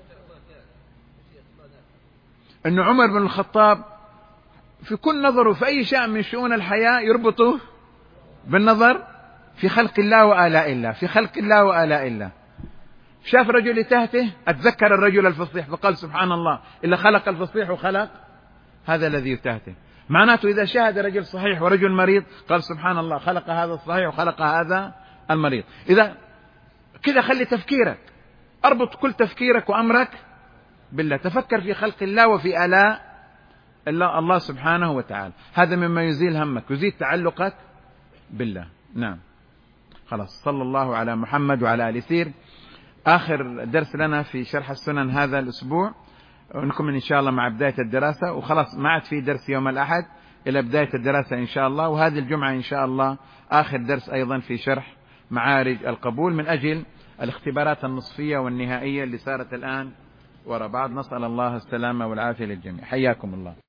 أن عمر بن الخطاب في كل نظره في أي شيء من شؤون الحياة يربطه بالنظر في خلق الله وآلاء الله، في خلق الله وآلاء الله. شاف رجل يتهته أتذكر الرجل الفصيح فقال سبحان الله إلا خلق الفصيح وخلق هذا الذي يتهته. معناته إذا شاهد رجل صحيح ورجل مريض قال سبحان الله خلق هذا الصحيح وخلق هذا المريض. إذا كذا خلي تفكيرك، أربط كل تفكيرك وأمرك بالله، تفكر في خلق الله وفي آلاء الله سبحانه وتعالى. هذا مما يزيل همك، يزيل تعلقك بالله. نعم. خلاص، صلى الله على محمد وعلى آل سير. آخر درس لنا في شرح السنن هذا الأسبوع، ونكمل إن شاء الله مع بداية الدراسة، وخلاص ما عاد في درس يوم الأحد إلى بداية الدراسة إن شاء الله. وهذه الجمعة إن شاء الله آخر درس أيضا في شرح معارج القبول من أجل الاختبارات النصفية والنهائية اللي صارت الآن وراء بعض. نسأل الله السلامة والعافية للجميع. حياكم الله.